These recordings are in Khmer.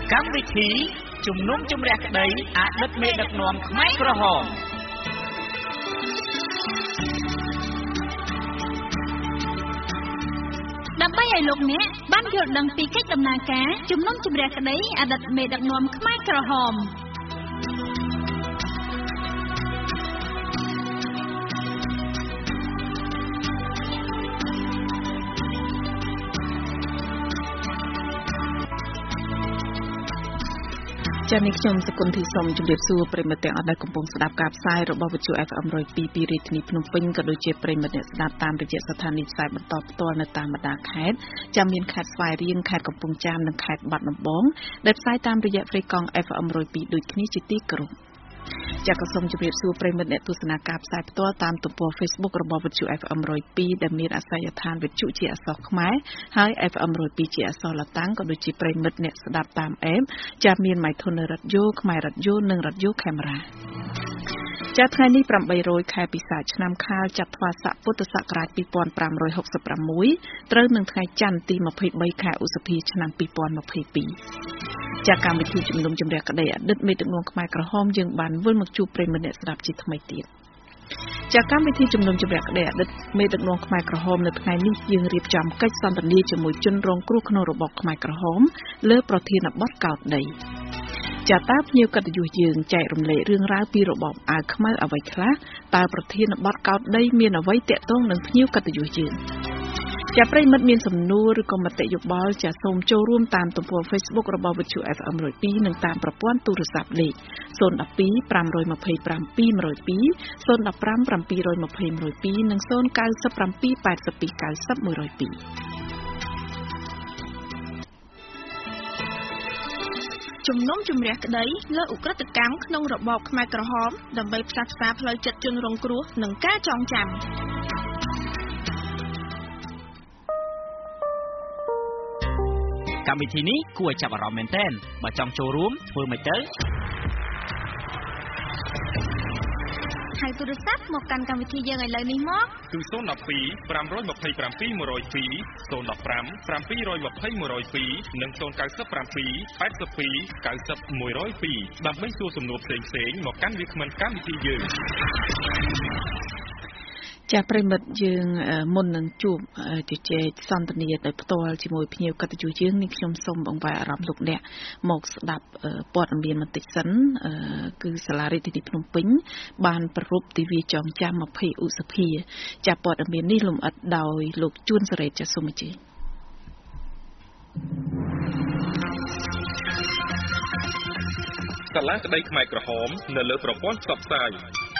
កម្មវិធីជំនុំជម្រះក្តីអតីតមេដឹកនាំខ្មែរក្រហមដើម្បីឲ្យលោកអ្នកបានយល់ដឹងពីកិច្ចដំណើរការជំនុំជម្រះក្តីអតីតមេដឹកនាំខ្មែរក្រហមចា៎នេះខ្ញុំសកុនធីសូមជម្រាបសួរប្រិមត្តទាំងអស់ដែលកំពុងស្ដាប់ការផ្សាយរបស់វិទ្យុ FM 102ពីរាជធានីភ្នំពេញក៏ដូចជាប្រិមត្តអ្នកស្ដាប់តាមរយៈស្ថានីយ៍ផ្សាយបន្តផ្ទាល់នៅតាមបណ្ដាខេត្តចា៎មានខេត្តស្វាយរៀងខេត្តកំពង់ចាមនិងខេត្តបាត់ដំបងដែលផ្សាយតាមរយៈ Frequency FM 102ដូចគ្នាជាទីគោរពចា៎ក៏សូមជម្រាបសួរប្រិមត្តអ្នកទស្សនាការផ្សាយផ្ទាល់តាមទំព័រ Facebook របស់វិទ្យុ FM 102ដែលមានអាសយដ្ឋានវិទ្យុជាអក្សរខ្មែរហើយ FM 102ជាអក្សរឡាតាំងក៏ដូចជាប្រិមត្តអ្នកស្ដាប់តាមអេមចា៎មានម៉ៃធុនរ៉ាឌីយ៉ូខ្មែររ៉ាឌីយ៉ូនិងរ៉ាឌីយ៉ូខេមរ៉ាចាថ្ងៃនេះ800ខែពិសាខឆ្នាំខាលចត្វាស័កពុទ្ធសករាជ2566ត្រូវនឹងថ្ងៃច័ន្ទទី23ខែឧសភាឆ្នាំ2022ចាកម្មវិធីជំនុំជម្រះក្តីអតីតមេដឹកនាំខ្មែរក្រហមយើងបានវិលមកជួបប្រិយមិត្តអ្នកស្ដាប់ជាថ្មីទៀតចាកម្មវិធីជំនុំជម្រះក្តីអតីតមេដឹកនាំខ្មែរក្រហមនៅថ្ងៃនេះយើងរៀបចំកិច្ចសន្ទនាជាមួយជនរងគ្រោះក្នុងរបបខ្មែរក្រហមលើប្រធានបទកោតដីចាតើភ្ញៀវកិត្តិយសយើងចែករំលែករឿងរ៉ាវពីរបបអាវខ្មៅអ្វីខ្លះតើប្រធានបទកោតដីមានអ្វីទាក់ទងនឹងភ្ញៀវកិត្តិយសយើងចាប្រិមិត្តមានសំណួរឬក៏មតិយោបល់ចាសូមចូលរួមតាមទំព័រ Facebook របស់វិទ្យុ FM 102និងតាមប្រព័ន្ធទូរស័ព្ទលេខ012 525 202 015 720 និង097 82 90 102 ជំនុំជម្រះក្តីលើឧក្រិដ្ឋកម្មក្នុងរបបខ្មែរក្រហមដើម្បីផ្សះផ្សាផ្លូវចិត្តជនរងគ្រោះនិងការចងចាំកម្មវិធីនេះគួរឲ្យចាប់អារម្មណ៍មែនទែនបើចង់ចូលរួមធ្វើមិនទៅហៅទូរស័ព្ទមកកាន់កម្មវិធីយើងឥឡូវនេះមកគឺ012 527 102 015 720 102និង097 82 90 102ដើម្បីសួរសំណួរផ្សេងៗមកកាន់វាគ្មិនកម្មវិធីយើងចាប្រិមិត្តយើងមុននឹងជួបជជែកសន្ទនាដោយផ្ទាល់ជាមួយភ្ញៀវកិត្តិយសយើងនេះខ្ញុំសូមបង្វែរអារម្មណ៍លោកអ្នកមកស្ដាប់ព័ត៌មានបន្តិចសិនគឺសាលារដ្ឋាភិបាលភ្នំពេញបានប្រារព្ធទិវាចងចាំ20ឧសភាចាព័ត៌មាននេះលម្អិតដោយលោកជួនសេរីចាសូមអញ្ជើញសាលាក្តីខ្មែរក្រហមនៅលើប្រព័ន្ធផ្សព្វផ្សាយ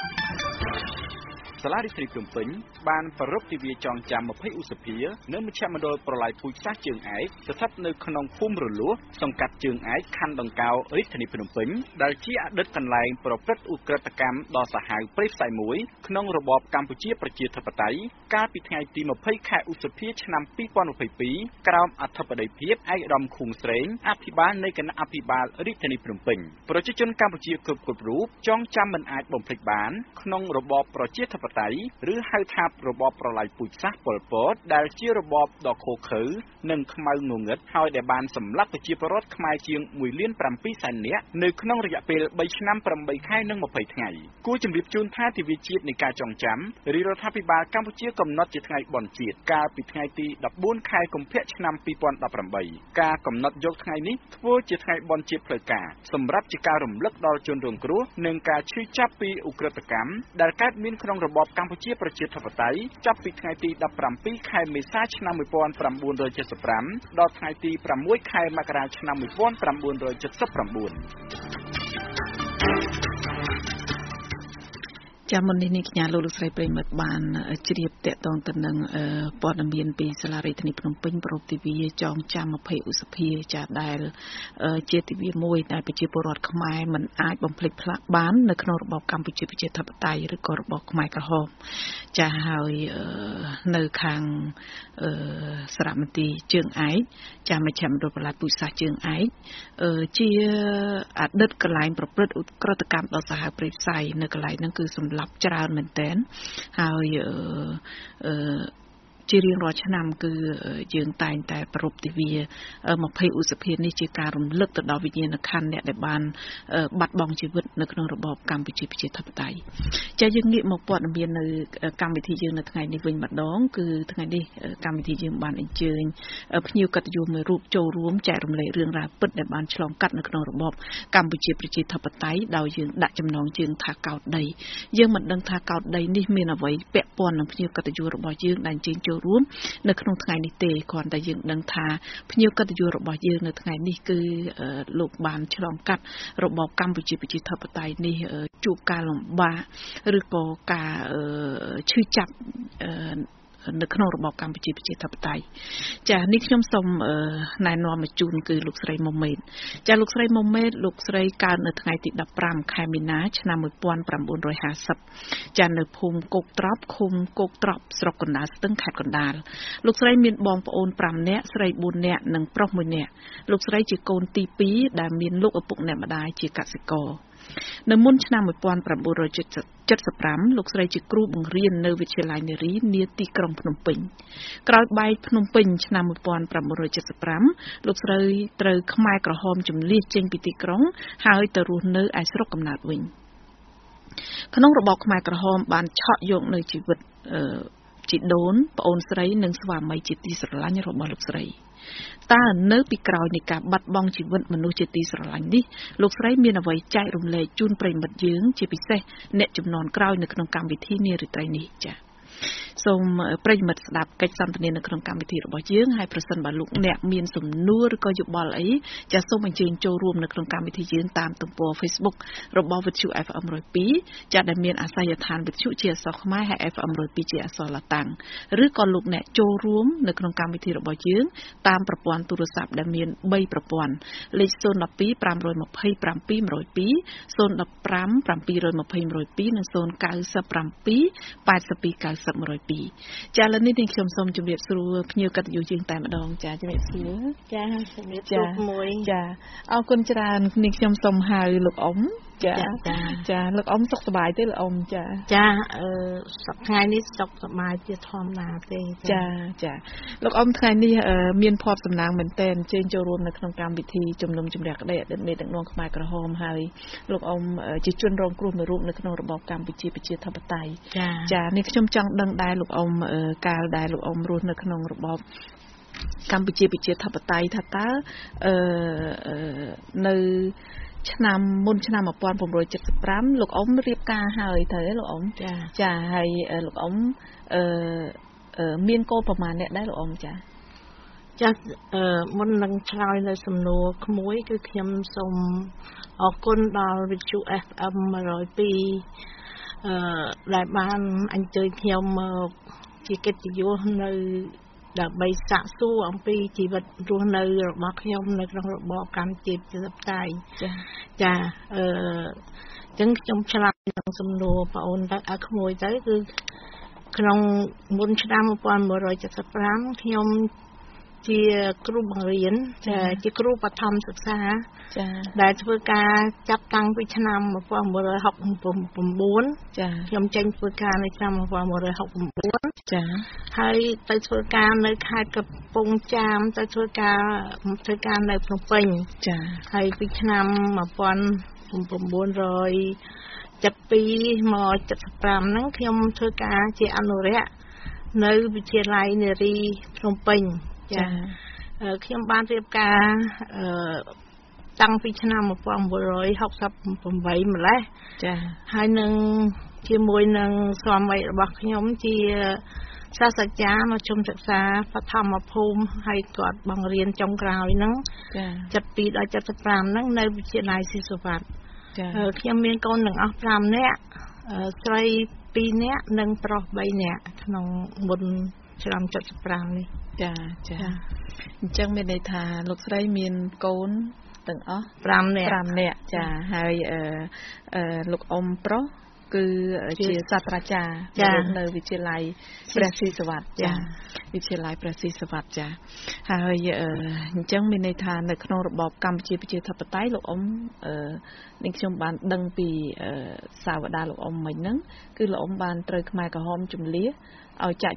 សាលារដ្ឋាភិបាលភ្នំពេញបានប្រារព្ធទិវាចងចាំ20ឧសភានៅមជ្ឈមណ្ឌលប្រឡាយពូជសាសន៍ជើងឯកស្ថិតនៅក្នុងភូមិរលួសសង្កាត់ជើងឯកខណ្ឌដង្កោរាជធានីភ្នំពេញដែលជាអតីតកន្លែងប្រព្រឹត្តឧក្រិដ្ឋកម្មដ៏សាហាវព្រៃផ្សៃមួយក្នុងរបបកម្ពុជាប្រជាធិបតេយ្យកាលពីថ្ងៃទី20ខែឧសភាឆ្នាំ2022ក្រោមអធិបតីភាពឯកឧត្តមខួងស្រេងអភិបាលនៃគណៈអភិបាលរាជធានីភ្នំពេញប្រជាជនកម្ពុជាគ្រប់រូបចងចាំមិនអាចបំភ្លេចបានក្នុងរបបប្រជាធិបតេយ្យឬហៅថារបបប្រឡាយពូជសាសន៍ប៉ុលពតដែលជារបបដ៏ឃោរឃៅនិងខ្មៅងងឹតហើយដែលបានសម្លាប់ប្រជាពលរដ្ឋខ្មែរជាង1,700,000 នាក់នៅក្នុងរយៈពេល3ឆ្នាំ8ខែនិង20ថ្ងៃគួរជម្រាបជូនថាទិវាជាតិនៃការចងចាំរាជរដ្ឋាភិបាលកម្ពុជាកំណត់ជាថ្ងៃបុណ្យជាតិកាលពីថ្ងៃទី14ខែកុម្ភៈឆ្នាំ2018ការកំណត់យកថ្ងៃនេះធ្វើជាថ្ងៃបុណ្យជាតិផ្លូវការសម្រាប់ជាការរំលឹកដល់ជនរងគ្រោះនិងការឈឺចាប់ពីឧក្រិដ្ឋកម្មដែលកើតមានក្នុងរបបកម្ពុជាប្រជាធិបតេយ្យចាប់ពីថ្ងៃទី17ខែមេសាឆ្នាំ1975ដល់ថ្ងៃទី6ខែមករាឆ្នាំ1979 ចាំមុននេះកញ្ញាលោកស្រីប្រិមិត្តបានជ្រាបតាក់ទងទៅនឹងព័ត៌មានពីសាលារដ្ឋាភិបាលភ្នំពេញប្រពៃទិវាចងចាំ20ឧសភាចាដែលជាទិវាមួយដែលប្រជាពលរដ្ឋខ្មែរមិនអាចបំភ្លេចផ្លាកបាននៅក្នុងរបបកម្ពុជាប្រជាធិបតេយ្យឬក៏របបខ្មែរក្រហមចាហើយនៅខាងសារមន្ទីរជើងឯកចាមជ្ឈមណ្ឌលប្រឡាយពូជសាសន៍ជើងឯកជាអតីតកន្លែងប្រព្រឹត្តឧក្រិដ្ឋកម្មដ៏សាហាវព្រៃផ្សៃនៅកន្លែងហ្នឹងគឺសម្លាប់ច្រើនមែនទែនហើយជារៀងរាល់ឆ្នាំគឺយើងតែងតែប្រពៃទិវា20ឧសភានេះជាការរំលឹកទៅដល់វិញ្ញាណក្ខន្ធអ្នកដែលបានបាត់បង់ជីវិតនៅក្នុងរបបកម្ពុជាប្រជាធិបតេយ្យចាយើងងាកមកព័ត៌មាននៅកម្មវិធីយើងនៅថ្ងៃនេះវិញម្ដងគឺថ្ងៃនេះកម្មវិធីយើងបានអញ្ជើញភ្ញៀវកិត្តិយសមួយរូបចូលរួមចែករំលែករឿងរ៉ាវពិតដែលបានឆ្លងកាត់នៅក្នុងរបបកម្ពុជាប្រជាធិបតេយ្យដោយយើងដាក់ចំណងជើងថាកោតដីយើងមិនដឹងថាកោតដីនេះមានអ្វីពាក់ព័ន្ធនឹងភ្ញៀវកិត្តិយសរបស់យើងដែលអញ្ជើញចូលរួមនៅក្នុងថ្ងៃនេះទេគ្រាន់តែយើងដឹងថាភ្ញៀវកិត្តិយសរបស់យើងនៅថ្ងៃនេះគឺលោកបានឆ្លងកាត់របបកម្ពុជាប្រជាធិបតេយ្យនេះជួបការលំបាកឬក៏ការឈឺចាប់នៅក្នុងរបបកម្ពុជាប្រជាធិបតេយ្យចានេះខ្ញុំសូមណែនាំមកជូនគឺលោកស្រីមុំមេតចាលោកស្រីមុំមេតលោកស្រីកើតនៅថ្ងៃទី15ខែមីនាឆ្នាំ1950ចានៅភូមិគោកត្រប់ឃុំគោកត្រប់ស្រុកកណ្ដាលស្ទឹងខេត្តកណ្ដាលលោកស្រីមានបងប្អូន5នាក់ស្រី4នាក់និងប្រុស1នាក់លោកស្រីជាកូនទី2ដែលមានលោកឪពុកម្ដាយជាកសិករនៅមុនឆ្នាំ1975លោកស្រីជាគ្រូបង្រៀននៅវិទ្យាល័យនារីនាទីក្រុងភ្នំពេញក្រោយបែកភ្នំពេញឆ្នាំ1975លោកស្រីត្រូវខ្មែរក្រហមជម្លៀសចេញពីទីក្រុងហើយទៅរស់នៅឯស្រុកកំណើតវិញក្នុងរបបខ្មែរក្រហមបានឆក់យកនៅជីវិតជីដូនប្អូនស្រីនិងស្វាមីជាទីស្រឡាញ់របស់លោកស្រីតើនៅពីក្រោយនៃការបាត់បង់ជីវិតមនុស្សជាទីស្រឡាញ់នេះលោកស្រីមានអ្វីចែករំលែកជូនប្រិយមិត្តយើងជាពិសេសអ្នកជំនាន់ក្រោយនៅក្នុងកម្មវិធីនារីត្រីនេះចា៎សូមប្រិយមិត្តស្ដាប់កិច្ចសន្ទនានៅក្នុងកម្មវិធីរបស់យើងហើយប្រសិនបើលោកអ្នកមានសំណួរឬក៏យោបល់អីចាសសូមអញ្ជើញចូលរួមនៅក្នុងកម្មវិធីយើងតាមទំព័រ Facebook របស់វិទ្យុ FM 102ចាសដែលមានអាសយដ្ឋានវិទ្យុជាអក្សរខ្មែរហើយ FM 102ជាអក្សរឡាតាំងឬក៏លោកអ្នកចូលរួមនៅក្នុងកម្មវិធីរបស់យើងតាមប្រព័ន្ធទូរស័ព្ទដែលមាន3ប្រព័ន្ធលេខ012 527 102 015 720 102និង097 82 90 102ចាឥឡូវនេះខ្ញុំសូមជម្រាបសួរភ្ញៀវកិត្តិយសយើងតែម្ដងចាជម្រាបសួរចាជម្រាបសួរមួយចាអរគុណច្រើននេះខ្ញុំសូមហៅលោកអ៊ំចាលោកអ៊ំសុខសប្បាយទេលោកអ៊ំចាសប្តាហ៍នេះសុខសប្បាយជាធម្មតាទេចាលោកអ៊ំថ្ងៃនេះមានភ័ព្វសំណាងមែនទែនអញ្ជើញចូលរួមនៅក្នុងកម្មវិធីជំនុំជម្រះក្តីអតីតមេដឹកនាំខ្មែរក្រហមហើយលោកអ៊ំជាជនរងគ្រោះមួយរូបនៅក្នុងរបបកម្ពុជាប្រជាធិបតេយ្យចានេះខ្ញុំចង់ដឹងដែរលោកអ៊ំកាលដែលលោកអ៊ំរស់នៅក្នុងរបបកម្ពុជាប្រជាធិបតេយ្យថាតើនៅឆ្នាំមុនឆ្នាំ1975លោកអ៊ំរៀបការហើយទៅលោកអ៊ំចាហើយលោកអ៊ំមានកូនប្រមាណអ្នកដែរលោកអ៊ំចាមុននឹងឆ្លើយនៅសំណួរក្មួយគឺខ្ញុំសូមអរគុណដល់វិទ្យុ FM 102ដែលបានអញ្ជើញខ្ញុំមកជាកិត្តិយសនៅដើម្បីសាកសួរអំពីជីវិតរស់នៅរបស់ខ្ញុំនៅក្នុងរបបកម្ពុជាប្រជាធិបតេយ្យចាអញ្ចឹងខ្ញុំឆ្លើយក្នុងសំណួរបងអូនទៅឲ្យក្មួយទៅគឺក្នុងមុនឆ្នាំ1975ខ្ញុំជាគ្រូបង្រៀនជាគ្រូបឋមសិក្សាដែលធ្វើការចាប់តាំងពីឆ្នាំ1969ខ្ញុំចេញធ្វើការនៅឆ្នាំ1969ហើយទៅធ្វើការនៅខេត្តកំពង់ចាមទៅធ្វើការនៅភ្នំពេញហើយពីឆ្នាំ1972មក75ហ្នឹងខ្ញុំធ្វើការជាអនុរិយនៅវិទ្យាល័យនារីភ្នំពេញខ្ញុំបានរៀបការតាំងពីឆ្នាំ1968ម្លេះហើយនឹងជាមួយនឹងស្វាមីរបស់ខ្ញុំជាសាស្ត្រាចារ្យមកជុំសិក្សាបឋមភូមិហើយគាត់បង្រៀនចុងក្រោយហ្នឹង72ដល់75ហ្នឹងនៅវិទ្យាល័យស៊ីសុវត្ថិខ្ញុំមានកូនទាំងអស់5នាក់ស្រី2នាក់និងប្រុស3នាក់ក្នុងមុនឆ្នាំ75នេះចាអញ្ចឹងមានន័យថាលោកស្រីមានកូនទាំងអស់ 5 នាក់ចាហើយលោកអ៊ំប្រុសគឺជាសាស្ត្រាចារ្យនៅវិទ្យាល័យព្រះស៊ីសុវត្ថិវិទ្យាល័យព្រះស៊ីសុវត្ថិហើយអញ្ចឹងមានន័យថានៅក្នុងរបបកម្ពុជាប្រជាធិបតេយ្យលោកអ៊ំនេះខ្ញុំបានដឹងពីសាវតាលោកអ៊ំមិញហ្នឹងគឺលោកអ៊ំបានត្រូវខ្មែរក្រហមជម្លៀសឲ្យចាក់ចេញ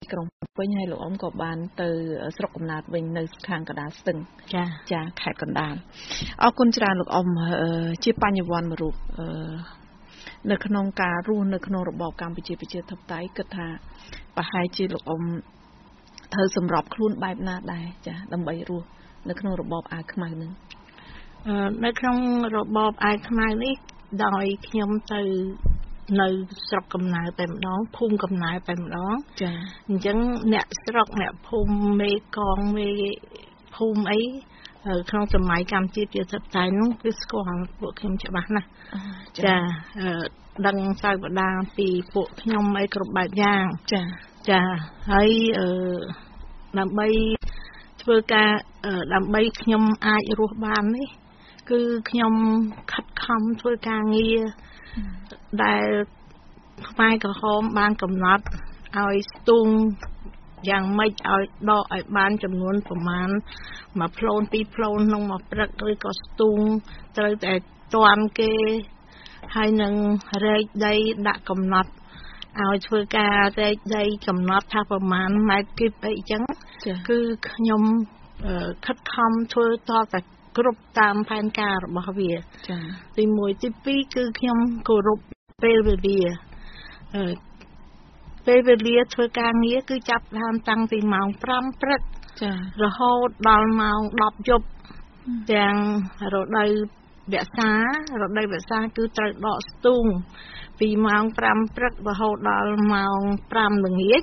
ក្រុងវិញហើយលោកអ៊ំក៏បានទៅស្រុកកំណើតវិញនៅខាងកណ្ដាលស្ទឹងចាខេត្តកណ្ដាលអរគុណច្រើនលោកអ៊ំជាបញ្ញវន្តមួយរូបនៅក្នុងការរស់នៅក្នុងរបបកម្ពុជាប្រជាធិបតេយ្យគិតថាប្រហែលជាលោកអ៊ំត្រូវសម្របខ្លួនបែបណាដែរចាដើម្បីរស់នៅក្នុងរបបអាវខ្មៅនឹងនៅក្នុងរបបអាវខ្មៅនេះដោយខ្ញុំទៅនៅស្រុកកំណើតតែម្ដងភូមិកំណើតតែម្ដងចាអញ្ចឹងអ្នកស្រុកអ្នកភូមិមេកងមេភូមិអីក្នុងសម័យកម្ពុជាប្រជាធិបតេយ្យនោះគឺស្គាល់ពួកខ្ញុំច្បាស់ណាស់ចាដឹងស្រាវបដាពីពួកខ្ញុំអីគ្រប់បែបយ៉ាងចាហើយដើម្បីធ្វើការដើម្បីខ្ញុំអាចរស់បាននេះគឺខ្ញុំខិតខំធ្វើការងារដែលខ្មែរក្រហមបានកំណត់ឲ្យស្ទូងយ៉ាងម៉េចឲ្យដកឲ្យបានចំនួនប្រមាណមួយផ្លូនពីរផ្លូនក្នុងមួយព្រឹកឬក៏ស្ទូងត្រូវតែតាន់គេហើយនឹងរែកដីដាក់កំណត់ឲ្យធ្វើការរែកដីកំណត់ថាប្រមាណម៉ែត្រគីបអីចឹងគឺខ្ញុំខិតខំធ្វើតតែគ្រប់តាមផែនការរបស់វាចា៎ទី1ទី2គឺខ្ញុំគោរពពេលវេលាពេលវេលាធ្វើការងារគឺចាប់ដើមតាំងពីម៉ោង5ព្រឹកចា៎រហូតដល់ម៉ោង10យប់ទាំងរដូវវស្សាគឺត្រូវដកស្ទូងពីម៉ោង5ព្រឹករហូតដល់ម៉ោង5ល្ងាច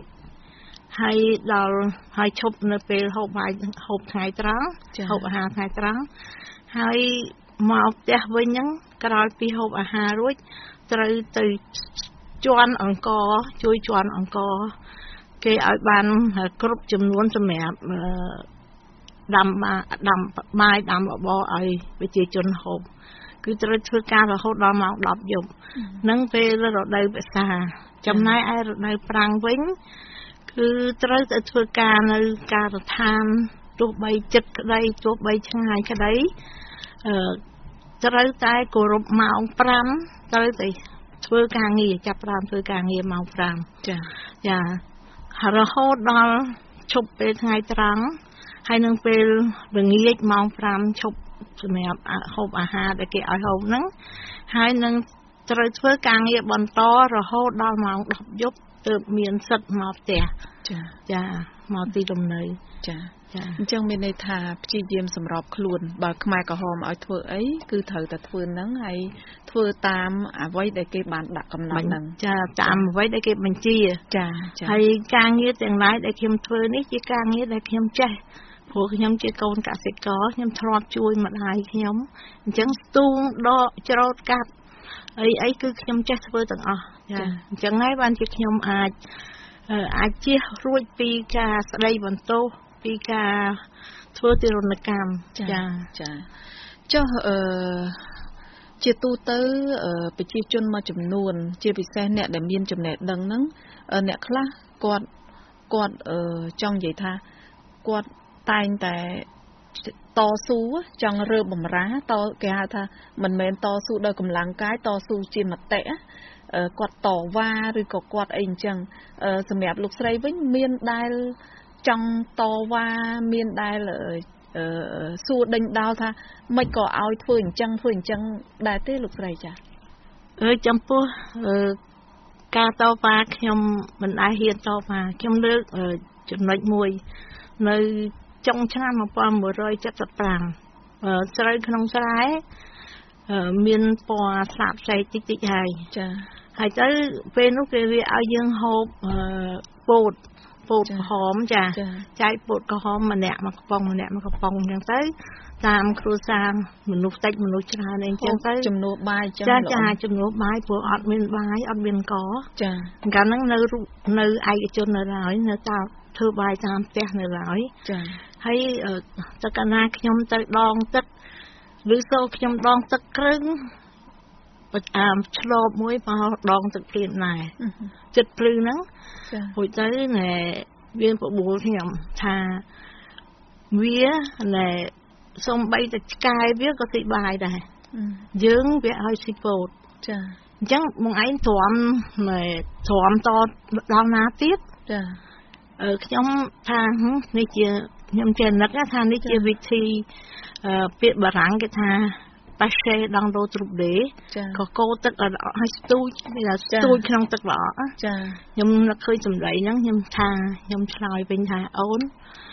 ហើយឈប់នៅពេលហូបថ្ងៃត្រង់ហូបអាហារថ្ងៃត្រង់ហើយមកផ្ទះវិញហ្នឹងក្រោយពីហូបអាហាររួចត្រូវទៅជន់អង្គជួយជន់អង្គគេឲ្យបានគ្រប់ចំនួនសម្រាប់ដាំបាយដាំបបរឲ្យប្រជាជនហូបគឺត្រូវធ្វើការរហូតដល់ម៉ោង10យប់ហ្នឹងពេលរដូវវស្សាចំណែកឯរដូវប្រាំងវិញគឺត្រូវតែធ្វើការនៅការដ្ឋានទោះបីចិត្តក្តីទោះបីឆ្ងាយក្តីត្រូវតែគោរពម៉ោង5ត្រូវតែធ្វើការងារចាប់ផ្ដើមធ្វើការងារម៉ោង5ចារហូតដល់ឈប់ពេលថ្ងៃត្រង់ហើយនឹងពេលល្ងាចម៉ោង5ឈប់សម្រាប់ហូបអាហារដែលគេឲ្យហូបហ្នឹងហើយនឹងត្រូវធ្វើការងារបន្តរហូតដល់ម៉ោង10យប់ទើបមានសិទ្ធិមកផ្ទះចាមកទីលំនៅចាអញ្ចឹងមានន័យថាព្យាយាមសម្របខ្លួនបើខ្មែរក្រហមឲ្យធ្វើអីគឺត្រូវតែធ្វើហ្នឹងហើយធ្វើតាមអ្វីដែលគេបានដាក់កំណត់ហ្នឹងចាតាមអ្វីដែលគេបញ្ជាចាហើយការងារទាំងឡាយដែលខ្ញុំធ្វើនេះជាការងារដែលខ្ញុំចេះព្រោះខ្ញុំជាកូនកសិករខ្ញុំធ្លាប់ជួយម្ដាយខ្ញុំអញ្ចឹងស្ទូងដកច្រូតកាត់អីគឺខ្ញុំចេះធ្វើទាំងអស់ចាអញ្ចឹងហើយបានជាខ្ញុំអាចជៀសរួចពីការស្ដីបន្ទោសពីការធ្វើទារុណកម្មចាចុះជាទូទៅប្រជាជនមួយចំនួនជាពិសេសអ្នកដែលមានចំណេះដឹងហ្នឹងអ្នកខ្លះគាត់ចង់និយាយថាគាត់តែងតែតស៊ូចង់រើបំរាគេហៅថាមិនមែនតស៊ូដោយកម្លាំងកាយតស៊ូជាមតិគាត់តវ៉ាឬក៏គាត់អីអញ្ចឹងសម្រាប់លោកស្រីវិញមានដែលចង់តវ៉ាមានដែលសួរដេញដោលថាមិនក៏ឲ្យធ្វើអញ្ចឹងដែរទេលោកស្រីចាចំពោះការតវ៉ាខ្ញុំមិនដែលហ៊ានតវ៉ាខ្ញុំលើកចំណុចមួយនៅចុងឆ្នាំ1975ស្រូវក្នុងស្រែមានពណ៌ស្លាបផ្សេងតិចហើយចាហើយទៅពេលនោះគេវាឲ្យយើងហូបពោតក្រហមចាចែកពោតក្រហមម្នាក់មួយកំប៉ុងអញ្ចឹងទៅតាមគ្រួសារមនុស្សតិចមនុស្សច្រើនអីអញ្ចឹងទៅចំនួនបាយអញ្ចឹងចាចំនួនបាយព្រោះអត់មានបាយអត់មានកចាកាលហ្នឹងនៅឯកជននៅឡើយនៅតាមធ្វើបាយតាមផ្ទះនៅឡើយចាហើយតើកាលណាខ្ញុំទៅដងទឹកឬសូខ្ញុំដងទឹកគ្រឿងឆ្លបមួយមកដងទឹកព្រាមដែរចិត្តភ្លឺហ្នឹងហួចទៅណែវាបបួលខ្ញុំថាវាណែសំបីតែឆ្កែវាក៏ស៊ីបាយដែរយើងវាឲ្យស៊ីពោតចាអញ្ចឹងបងឯងទ្រាំតដល់ណាទៀតចាខ្ញុំថានេះជាខ្ញុំចេះនឹកថានេះជាវិធីពាក្យបារាំងគេថាប៉ាសេដងរោទ្រូបដេក៏កោទឹកឲ្យស្ទូចក្នុងទឹកល្អចាខ្ញុំនឹកឃើញសម្ដីហ្នឹងខ្ញុំថាខ្ញុំឆ្លើយវិញថាអូន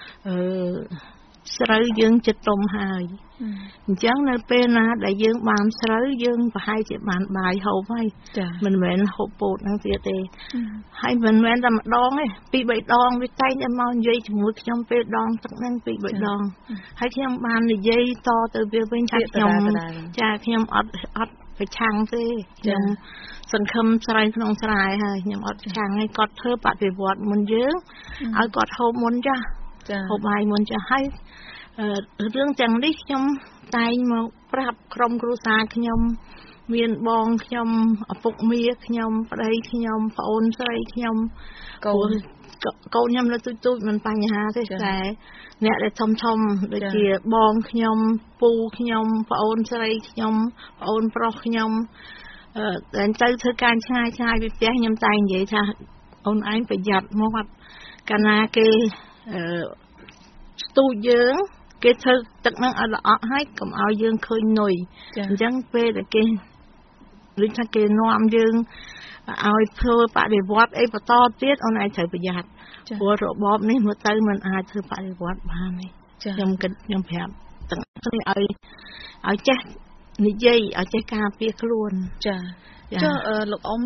ស្រូវយើងចិត្តទុំហើយអញ្ចឹងនៅពេលណាដែលយើងបានស្រូវយើងប្រហែលជាបានបាយហូបហើយមិនមែនហូបពោតហ្នឹងទៀតទេហើយមិនមែនតែម្ដងទេ2-3ដងវាតែងតែមកនិយាយជាមួយខ្ញុំពេលដងទឹកហ្នឹង2-3ដងហើយខ្ញុំបាននិយាយតទៅវាវិញថាខ្ញុំខ្ញុំអត់ប្រឆាំងទេខ្ញុំសង្ឃឹមស្រ័យក្នុងស្រែហើយខ្ញុំអត់ប្រឆាំងឲ្យគាត់ធ្វើបដិវត្តមុនយើងឲ្យគាត់ហូបមុនចាហូបបាយមុនចាហើយរឿងទាំងនេះខ្ញុំតែងមកប្រាប់ក្រុមគ្រួសារខ្ញុំមានបងខ្ញុំឪពុកមាខ្ញុំប្តីខ្ញុំប្អូនស្រីខ្ញុំកូនខ្ញុំនៅទូចមិនបញ្ហាទេតែអ្នកដែលធំដូចជាបងខ្ញុំពូខ្ញុំប្អូនស្រីខ្ញុំប្អូនប្រុសខ្ញុំតែទៅធ្វើការឆ្ងាយពីផ្ទះខ្ញុំតែងនិយាយថាអូនឯងប្រយ័ត្នមកកាលណាគេស្ទូចយើងគេធ្វើទឹកនឹងឲ្យល្អក់ហើយកុំឲ្យយើងឃើញនុយអញ្ចឹងពេលដែលគេដូចថាគេនាំយើងឲ្យធ្វើបដិវត្តអីបន្តទៀតអូនឯងត្រូវប្រយ័ត្នព្រោះរបបនេះមើលទៅមិនអាចធ្វើបដិវត្តបានទេខ្ញុំប្រាប់ទាំងនេះឲ្យចេះនិយាយឲ្យចេះការពារខ្លួនចាលោកអ៊ំ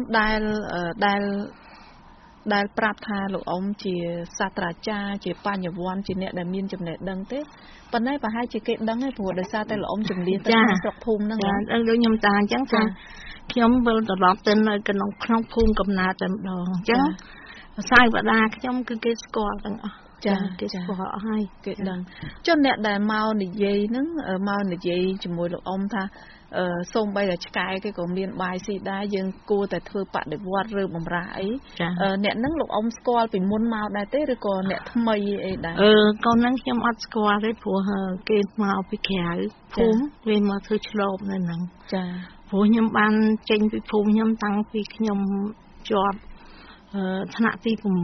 ដែលប្រាប់ថាលោកអ៊ំជាសាស្ត្រាចារ្យជាបញ្ញវន្តជាអ្នកដែលមានចំណេះដឹងទេប៉ុន្តែប្រហែលជាគេដឹងទេព្រោះដោយសារតែលោកអ៊ំជំនាញទៅក្នុងស្រុកភូមិហ្នឹងចាដូចខ្ញុំតាអញ្ចឹងថាខ្ញុំវិលត្រឡប់ទៅនៅក្នុងភូមិកំណើតតែម្ដងអញ្ចឹងសាយវតាខ្ញុំគឺគេស្គាល់ទាំងអស់ចាគេស្គាល់អស់ហើយគេដឹងចុះអ្នកដែលមកនិយាយហ្នឹងមកនិយាយជាមួយលោកអ៊ំថាសូមបីតែឆ្កែគេក៏មានបាយស៊ីដែរយើងគួរតែធ្វើបដិវត្តឬបំរើអីអ្នកហ្នឹងលោកអ៊ំស្គាល់ពីមុនមកដែរទេឬក៏អ្នកថ្មីអីដែរកូនហ្នឹងខ្ញុំអត់ស្គាល់ទេព្រោះគេមកពីក្រៅភូមិគេមកធ្វើឆ្លប់នៅហ្នឹងចាព្រោះខ្ញុំបានចេញពីភូមិខ្ញុំតាំងពីខ្ញុំជាប់ថ្នាក់ទី6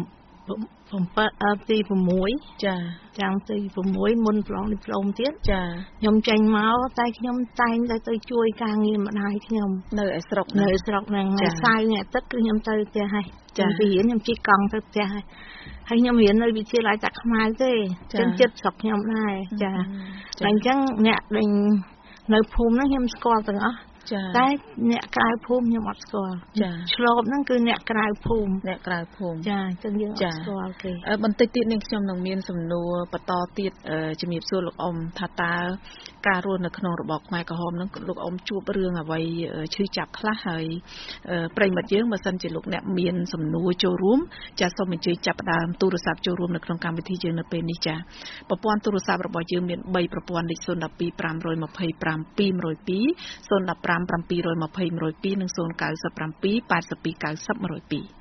ចាចាំទី6មុនប្រឡងឌីប្លូមទៀតចាខ្ញុំចេញមកតែខ្ញុំតែងតែទៅជួយការងារម្ដាយខ្ញុំនៅឯស្រុកហ្នឹងថ្ងៃសៅរ៍ថ្ងៃអាទិត្យគឺខ្ញុំទៅផ្ទះហើយចាំពីរៀនខ្ញុំជិះកង់ទៅផ្ទះហើយខ្ញុំរៀននៅវិទ្យាល័យតាខ្មៅទេចឹងចិត្តស្រុកខ្ញុំដែរចាតែអញ្ចឹងអ្នកដែលនៅភូមិហ្នឹងខ្ញុំស្គាល់ទាំងអស់តែអ្នកក្រៅភូមិខ្ញុំអត់ស្គាល់ឆ្លប់ហ្នឹងគឺអ្នកក្រៅភូមិចាអញ្ចឹងយើងអត់ស្គាល់គេបន្តិចទៀតនេះខ្ញុំនឹងមានសំណួរបន្តទៀតជំរាបសួរលោកអ៊ំថាតើការរស់នៅក្នុងរបបខ្មែរក្រហមហ្នឹងលោកអ៊ំជួបរឿងអ្វីឈឺចាប់ខ្លះហើយប្រិយមិត្តយើងបើសិនជាលោកអ្នកមានសំណួរចូលរួមចាសូមអញ្ជើញចាប់ផ្ដើមទូរស័ព្ទចូលរួមនៅក្នុងកម្មវិធីយើងនៅពេលនេះចាប្រព័ន្ធទូរស័ព្ទរបស់យើងមាន3ប្រព័ន្ធលេខ012 525 202 015 720 102និង097 82 90 102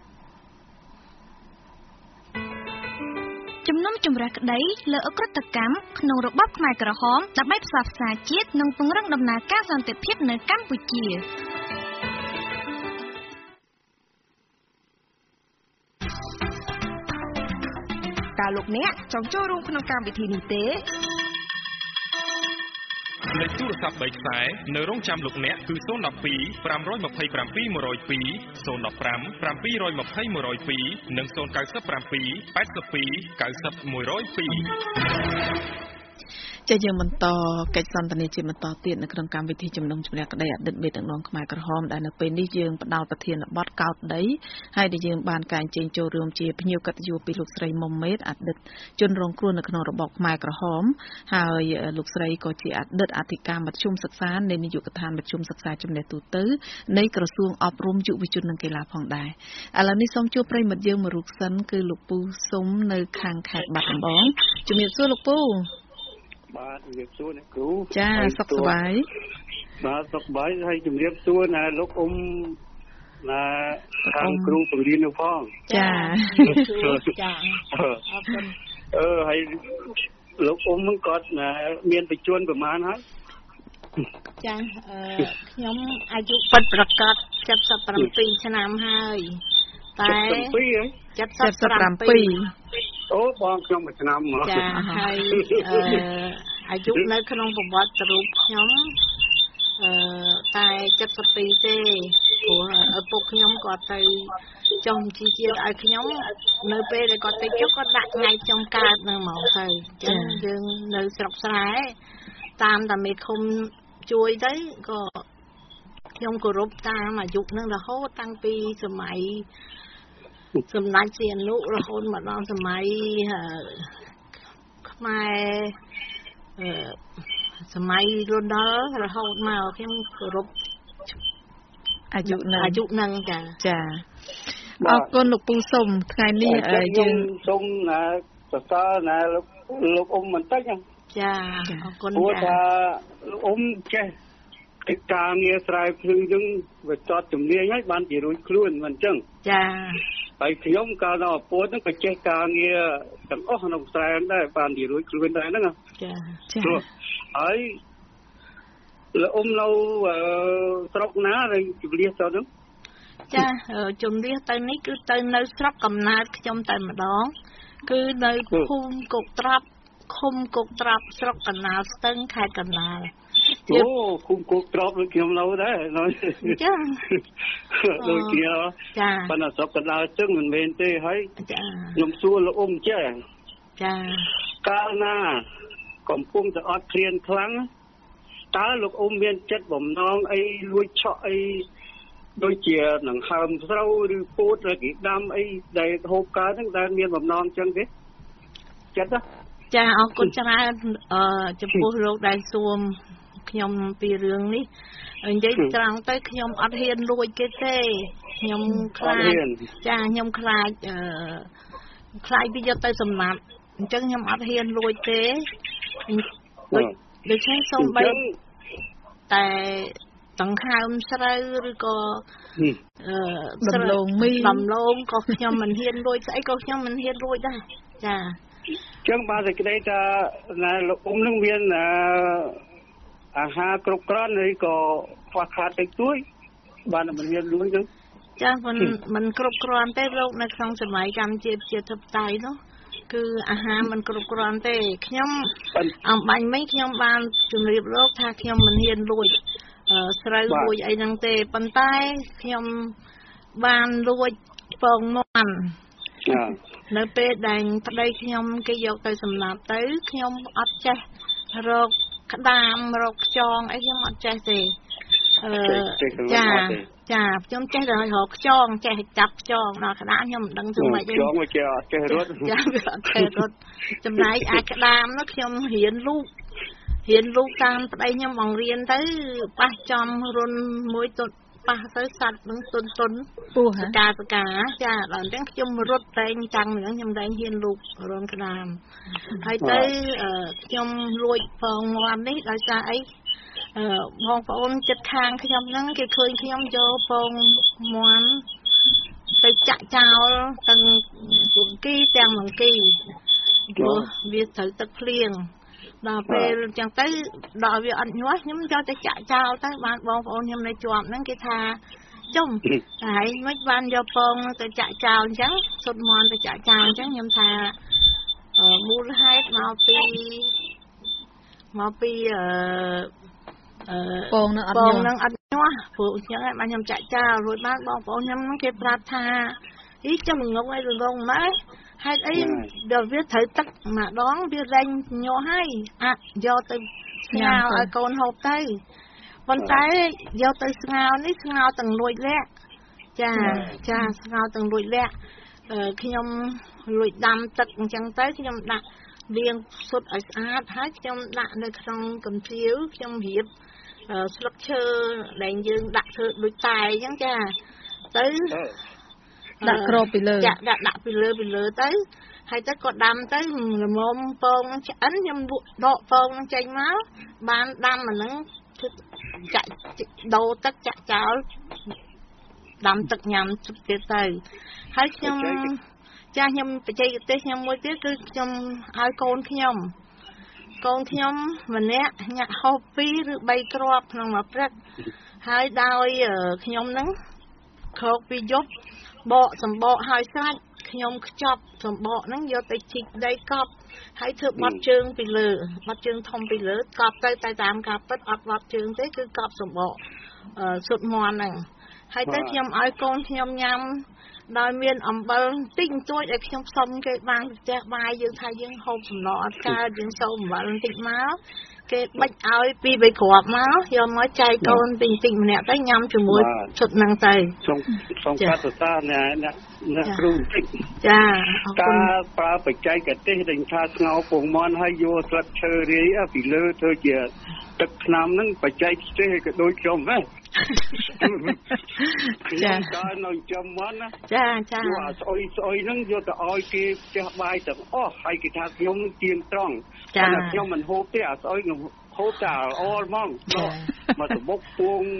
ជំនុំជម្រះក្តីលើអក្រិតកម្មក្នុងរបបខ្មែរក្រហមដើម្បីផ្សព្វផ្សាយជាតិនិងពង្រឹងដំណើរការសន្តិភាពនៅកម្ពុជាតើលោកអ្នកចង់ចូលរួមក្នុងកម្មវិធីនេះទេលេខទូរស័ព្ទ3ខ្សែនៅរងចាំលោកអ្នកគឺ012 527 102 015 720 102និង097 82 90 102 ចាយើងបន្តកិច្ចសន្ទនាជាបន្តទៀតនៅក្នុងកម្មវិធីជំនុំជម្រះក្តីអតីតមេដឹកនាំខ្មែរក្រហមដែលនៅពេលនេះយើងផ្ដល់ប្រធានបទកោតដីហើយដែលយើងបានកែចេញចូលរួមជាភ្ញៀវកិត្តិយសពីលោកស្រីមុំមេតអតីតជនរងគ្រោះនៅក្នុងរបបខ្មែរក្រហមហើយលោកស្រីក៏ជាអតីតអធិការមធ្យមសិក្សានៃនាយកដ្ឋានមធ្យមសិក្សាចំណេះទូទៅនៃក្រសួងអប់រំយុវជននិងកីឡាផងដែរឥឡូវនេះសូមជួបប្រិយមិត្តយើងមួយរូបសិនគឺលោកពូស៊ុំនៅខាងខេត្តបាត់ដំបងជំរាបសួរលោកពូបាទជំរាបសួរអ្នកគ្រូចាសុខសប្បាយបាទសុខសប្បាយហើយជំរាបសួរណាលោកអ៊ំណាខាងគ្រូបង្រៀននៅផងចាចាអរគុណហើយលោកអ៊ំហ្នឹងគាត់មានបញ្ជនប្រមាណហើយចាខ្ញុំអាយុពិតប្រាកដ77ឆ្នាំហើយតែ 77 អូបងខ្ញុំមួយឆ្នាំមកចាហើយអាយុនៅក្នុងប្រវត្តិរូបខ្ញុំតែ72ទេព្រោះឪពុកខ្ញុំគាត់ទៅចុះជីជាតិឲ្យខ្ញុំនៅពេលដែលគាត់ទៅចុះគាត់ដាក់ថ្ងៃខ្ញុំកើតនឹងហ្មងទៅអញ្ចឹងយើងនៅស្រុកស្រែតាមតែមេឃុំជួយទៅក៏ខ្ញុំគោរពតាមអាយុនឹងរហូតតាំងពីសម័យសម្ដេចសៀនុរហូតមកដល់សម័យខ្មែរសម័យរុនដល់រហូតមកខ្ញុំគោរពអាយុនឹងចាអរគុណលោកពូសុំថ្ងៃនេះយើងសុំណាសរសើរណាលោកអ៊ំបន្តិចចាអរគុណចាព្រោះថាលោកអ៊ំចេះកិច្ចការងារស្រែភ្លឺហ្នឹងវាចត់ជំនាញហើយបានជារួចខ្លួនមិនអញ្ចឹងចាហើយខ្ញុំកាលនៅឪពុកហ្នឹងក៏ចេះការងារទាំងអស់ក្នុងស្រែដែរបានជារួចខ្លួនដែរហ្នឹងចាហើយលោកអ៊ំនៅស្រុកណាហើយជម្រាបទៅហ្នឹងចាជំរាបទៅនេះគឺទៅនៅស្រុកកំណើតខ្ញុំតែម្ដងគឺនៅភូមិគោកត្រាប់ឃុំគោកត្រាប់ស្រុកកណ្ដាលស្ទឹងខេត្តកណ្ដាលអូឃុំគោកត្រាប់ដូចខ្ញុំនៅដែរចាដូចគ្នាចាប៉ុន្តែស្រុកកណ្ដាលស្ទឹងមិនមែនទេហើយចាខ្ញុំសួរលោកអ៊ំចេះចាកាលណាកំពុងតែអត់ឃ្លានខ្លាំងតើលោកអ៊ំមានចិត្តបំណងអីលួចឆក់អីដូចជានឹងហើមស្រូវឬពោតឬគេដាំអីដែលហូបកើតហ្នឹងដែលមានបំណងចឹងទេចិត្តចាអរគុណច្រើនចំពោះលោកដែលសួរខ្ញុំពីរឿងនេះនិយាយត្រង់ទៅខ្ញុំអត់ហ៊ានលួចគេទេខ្ញុំខ្លាចចាខ្ញុំខ្លាចវាយកទៅសម្លាប់អញ្ចឹងខ្ញុំអត់ហ៊ានលួចទេដូច្នេះសូម្បីតែដង្ហើមស្រូវឬក៏ដំឡូងមីដំឡូងក៏ខ្ញុំមិនហ៊ានលួចស្អីក៏ខ្ញុំមិនហ៊ានលួចដែរចាចឹងបាទសេចក្តីថាលោកអ៊ំនឹងមានអាហារគ្រប់គ្រាន់ហើយក៏ខ្វះខាតតិចតួចបានមិនមានលួចចឹងចាមិនគ្រប់គ្រាន់ទេលោកនៅក្នុងសម័យកម្ពុជាប្រជាធិបតេយ្យនោះគឺអាហារមិនគ្រប់គ្រាន់ទេខ្ញុំអំបញ្ញមិញខ្ញុំបានជម្រាបលោកថាខ្ញុំមិនហ៊ានលួចស្រូវលួចអីហ្នឹងទេប៉ុន្តែខ្ញុំបានលួចពងមាន់នៅពេលដែលប្តីខ្ញុំគេយកទៅសម្លាប់ទៅខ្ញុំអត់ចេះរកក្តាមរកខ្យងអីខ្ញុំអត់ចេះទេចាខ្ញុំចេះតែរកខ្យងចេះចាប់ខ្យងដល់ក្តាមខ្ញុំមិនដឹងធ្វើម៉េចទេខ្យងមកចេះរត់ចាវាអត់ចេះរត់ចំណែកអាក្តាមនោះខ្ញុំរៀនលូកតាមប្តីខ្ញុំបង្រៀនទៅប៉ះចំរុនមួយទុតប៉ះទៅសัตว์នឹងទុនពោះសកាចាដល់អញ្ចឹងខ្ញុំរត់តែងតាំងនឹងខ្ញុំតែងហ៊ានលូករុនក្តាមហើយទៅខ្ញុំលួចពងមាន់នេះដោយសារអីបងប្អូនចិត្តខាងខ្ញុំហ្នឹងគេឃើញខ្ញុំយកពងមាន់ទៅចាក់ចោលទាំងជង្គីទាំងមង្គីព្រោះវាត្រូវទឹកភ្លៀងដល់ពេលអញ្ចឹងទៅដល់វាអត់ញាស់ខ្ញុំយកទៅចាក់ចោលទៅបានបងប្អូនខ្ញុំនៅជាប់ហ្នឹងគេថាចុំហើយមិនបានយកពងទៅចាក់ចោលអញ្ចឹងសុទ្ធមន់ទៅចាក់ចោលអញ្ចឹងខ្ញុំថាមូលហេតុមកពីពងនឹងអត់ញាស់ព្រោះអញ្ចឹងហើយបានខ្ញុំចាក់ចោលរួចបានបងប្អូនខ្ញុំហ្នឹងគេប្រាប់ថាអីចាំងងអីរងម៉ែហេតុអីដល់វាត្រូវទឹកម្ដងវារែងញាស់ហើយយកទៅស្ងោរឲ្យកូនហូបទៅប៉ុន្តែយកទៅស្ងោរនេះស្ងោរទាំងលួចលាក់ចាស្ងោរទាំងលួចលាក់ខ្ញុំលួចដាំទឹកអញ្ចឹងទៅខ្ញុំដាក់លាងសុទ្ធឲ្យស្អាតហើយខ្ញុំដាក់នៅក្នុងកំភៀវខ្ញុំរៀបស្លឹកឈើដែលយើងដាក់ធ្វើដូចតែអញ្ចឹងចាទៅដាក់ក្របពីលើចាដាក់ពីលើទៅហើយទៅក៏ដាំទៅល្មមពងឆ្អិនខ្ញុំដកពងនឹងចេញមកបានដាំអាហ្នឹងចាក់ដូរទឹកចាក់ចោលដាំទឹកញ៉ាំទៀតទៅហើយខ្ញុំបច្ចេកទេសខ្ញុំមួយទៀតគឺខ្ញុំឲ្យកូនខ្ញុំម្នាក់ញ៉ាក់ហូប2ឬ3គ្រាប់ក្នុងមួយព្រឹកហើយដោយខ្ញុំហ្នឹងខោកពីយប់បកសម្បកហើយស្រាច់ខ្ញុំខ្ចប់សម្បកហ្នឹងយកទៅជីកដីកប់ហើយធ្វើបត់ជើងពីលើបត់ជើងធំពីលើកប់ទៅតែតាមការពិតអត់បត់ជើងទេគឺកប់សម្បកសុទ្ធមន់ហ្នឹងហើយទៅខ្ញុំឲ្យកូនខ្ញុំញ៉ាំដោយមានអំបិលតិចតួចឲ្យខ្ញុំសុំគេបានផ្ទះបាយយើងថាយើងហូបសំណអត់កើតយើងសូមអំបិលបន្តិចមកគេបិចឲ្យ2 3គ្រាប់មកយកមកចែកកូនតិចម្នាក់ទៅញ៉ាំជាមួយឈុតហ្នឹងទៅសូមកាត់តាអ្នកគ្រូបន្តិចចាអរគុណប្រើបច្ចេកទេសដែលថាស្ងោរពងមាន់ហើយយកស្លឹកឈើរាយពីលើធ្វើជាទឹកថ្នាំហ្នឹងបច្ចេកទេសក៏ដូចខ្ញុំដែរចាដល់នៅចំមាន់ណាចាយកអាស្អុយហ្នឹងយកទៅឲ្យគេផ្ទះបាយទាំងអស់ហើយគេថាខ្ញុំទៀងត្រង់តែខ្ញុំមិនហូបទេអាស្អុយខ្ញុំហូបតែល្អហ្មងមកសបុកពួង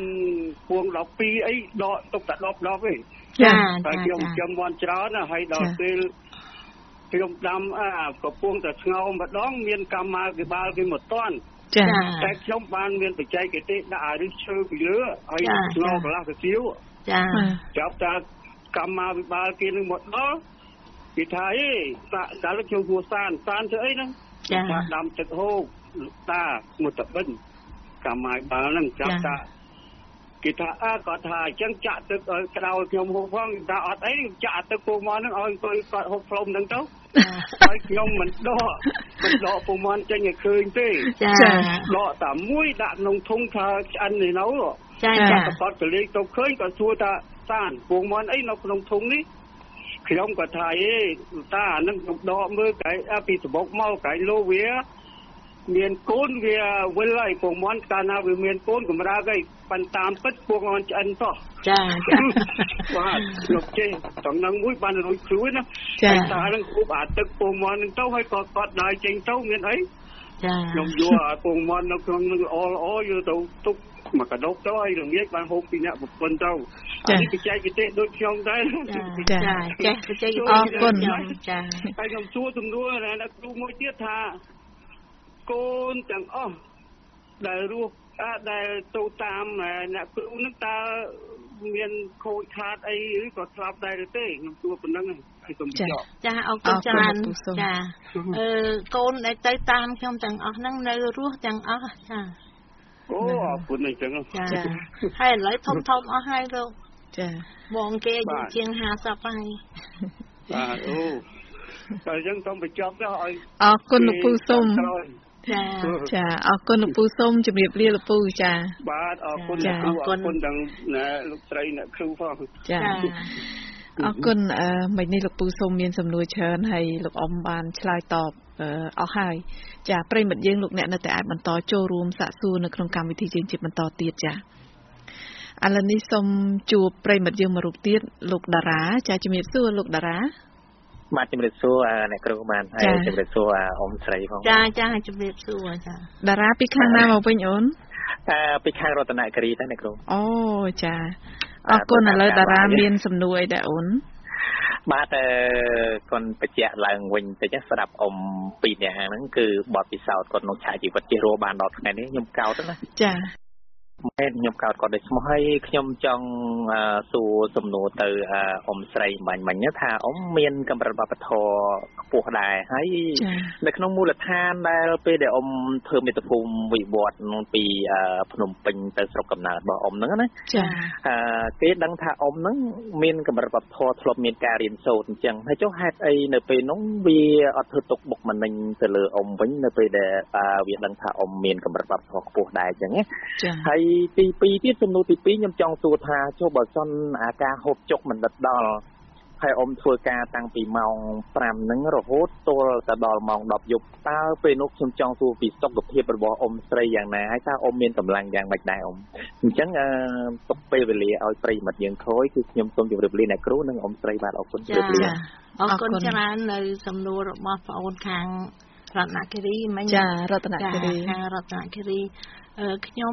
12អីដកទុកតែ10ទេចាហើយខ្ញុំចំមាន់ច្រើនណាហើយដល់ពេលខ្ញុំដាំកំពុងតែស្ងោរម្ដងមានកម្មាភិបាលគេមកតាន់ចាតែខ្ញុំបានមានបច្ចេកទេសដាក់អាឫសឈើពីលើហើយស្ងោរកន្លះកាសៀវចាចាប់តាកម្មាភិបាលគេនឹងមកដល់គេថាអីកាលខ្ញុំគួរសានធ្វើអីហ្នឹងចាដាំទឹកហូបតាមកតបិនកម្មាភិបាលហ្នឹងចាប់តាគេថាគាត់ថាអញ្ចឹងចាក់ទឹកឲ្យក្តៅខ្ញុំហូបផងថាអត់អីចាក់ទឹកពងមាន់ហ្នឹងឲ្យគាត់ហូបផ្លុំហ្នឹងទៅហើយខ្ញុំមិនដកពងមាន់ចេញឲ្យឃើញទេចាដកតែមួយដាក់ក្នុងធុងថាឆ្អិននេះនៅចាគាត់ក៏លេខទៅឃើញគាត់សួរថាតានពងមាន់អីនៅក្នុងធុងនេះខ្ញុំក៏ថាអេតាអានឹងខ្ញុំដកមើលកែពីសបុកមកកែលោវាមានកូនវាវិលហើយពងមាន់កាលណាវាមានកូនកម្រើកហើយប៉ុន្តែតាមពិតពងមាន់ឆ្អិនតោះចាបាទលោកចេះតំណឹងមួយបានរួចខ្លួនណាចាតែនឹងគូបអាទឹកពងមាន់នឹងទៅហើយក៏គាត់ដើរចេញទៅមានអីចាខ្ញុំយកអាពងមាន់នៅក្នុងនឹងល្អយកទៅទុកមកកដុកទៅឲ្យរងាចបានហូបពីអ្នកប្រពន្ធទៅនេះបច្ចេកទេសដូចខ្ញុំដែរចាចេះបច្ចេកទេសអរគុណចាហើយខ្ញុំសួរសំណួរអ្នកគ្រូមួយទៀតថាកូនទាំងអស់ដែលរស់ដែលទៅតាមអ្នកគ្រូនឹងតើមានខូចខាតអីឬក៏ស្លាប់ដែរទេខ្ញុំសួរប៉ុណ្ណឹងហើយសូមបញ្ចប់ចាអរគុណច្រើនចាកូនដែលទៅតាមខ្ញុំទាំងអស់ហ្នឹងនៅរស់ទាំងអស់ចាអូអរគុណអញ្ចឹងចាហើយឥឡូវធំអស់ហើយលោកចាបងគេអាយុជាង50ហើយបាទអូតែអញ្ចឹងសូមបញ្ចប់ទៅឲ្យអរគុណលោកពូសុំចាអរគុណលោកពូសុំជម្រាបលាលោកពូចាបាទអរគុណលោកគ្រូអរគុណទាំងលោកស្រីអ្នកគ្រូផងចាអរគុណមិញនេះលោកពូសុំមានសំណួរច្រើនហើយលោកអ៊ំបានឆ្លើយតបអស់ហើយចាប្រិមិត្តយើងលោកអ្នកនៅតែអាចបន្តចូលរួមសាកសួរនៅក្នុងកម្មវិធីយើងជាបន្តទៀតចាឥឡូវនេះសូមជួបប្រិមិត្តយើងមួយរូបទៀតលោកតារាចាជំរាបសួរលោកតារាបាទជំរាបសួរអ្នកគ្រូបានហើយជំរាបសួរអ៊ំស្រីផងចាជំរាបសួរចាតារាពីខាងណាមកវិញអូនពីខាងរតនគិរីដែរអ្នកគ្រូអូចាអរគុណឥឡូវតារាមានសំណួរអីដែរអូនបាទគាត់បញ្ជាក់ឡើងវិញតិចស្ដាប់អ៊ំ2នាក់ហ្នឹងគឺបទពិសោធន៍គាត់ក្នុងឆាកជីវិតជារស់បានដល់ថ្ងៃនេះខ្ញុំកោតណាចាមែនខ្ញុំកោតគាត់ដូចស្មោះហើយខ្ញុំចង់សួរសំណួរទៅអ៊ំស្រីមិញថាអ៊ំមានកម្រិតវប្បធម៌ខ្ពស់ដែរហើយនៅក្នុងមូលដ្ឋានដែលពេលដែលអ៊ំធ្វើមាតុភូមិវិវត្តពីភ្នំពេញទៅស្រុកកំណើតរបស់អ៊ំហ្នឹងណាចាគេដឹងថាអ៊ំហ្នឹងមានកម្រិតវប្បធម៌ធ្លាប់មានការរៀនសូត្រអញ្ចឹងហើយចុះហេតុអីនៅពេលហ្នឹងវាអត់ធ្វើទុកបុកម្នេញទៅលើអ៊ំវិញនៅពេលដែលវាដឹងថាអ៊ំមានកម្រិតវប្បធម៌ខ្ពស់ដែរអញ្ចឹងណាហើយទី2ទៀតសំណួរទី2ខ្ញុំចង់សួរថាចុះបើសិនអាការហូបចុកមិនដិតដល់ហើយអ៊ំធ្វើការតាំងពីម៉ោង5ហ្នឹងរហូតទល់ទៅដល់ម៉ោង10យប់តើពេលនោះខ្ញុំចង់សួរពីសុខភាពរបស់អ៊ំស្រីយ៉ាងណាហើយតើអ៊ំមានកម្លាំងយ៉ាងម៉េចដែរអ៊ំអញ្ចឹងទុកពេលវេលាឲ្យប្រិយមិត្តយើងក្រោយគឺខ្ញុំសូមជម្រាបលាអ្នកគ្រូនិងអ៊ំស្រីបាទអរគុណជម្រាបលាអរគុណច្រើននៅសំណួររបស់បងអូនខាងរតនគិរីមិញចារតនគិរីខាងរតនគិរីខ្ញុំ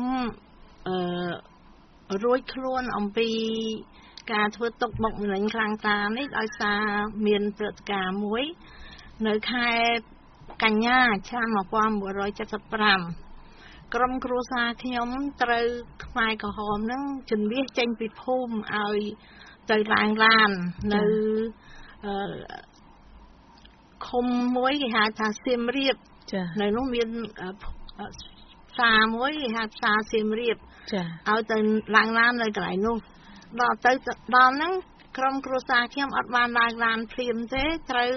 រួចខ្លួនអំពីការធ្វើទុកបុកម្នេញខ្លាំងក្លានេះដោយសារមានព្រឹត្តិការណ៍មួយនៅខែកញ្ញាឆ្នាំ1975ក្រុមគ្រួសារខ្ញុំត្រូវខ្មែរក្រហមនឹងជម្លៀសចេញពីភូមិឲ្យទៅឡើងឡាននៅឃុំមួយគេហៅថាសៀមរាបចានៅនោះមានផ្សារមួយគេហៅផ្សារសៀមរាបចាឲ្យទៅឡើងឡាននៅកន្លែងនោះដល់ទៅដល់ហ្នឹងក្រុមគ្រួសារខ្ញុំអត់បានឡើងឡានភ្លាមទេត្រូវ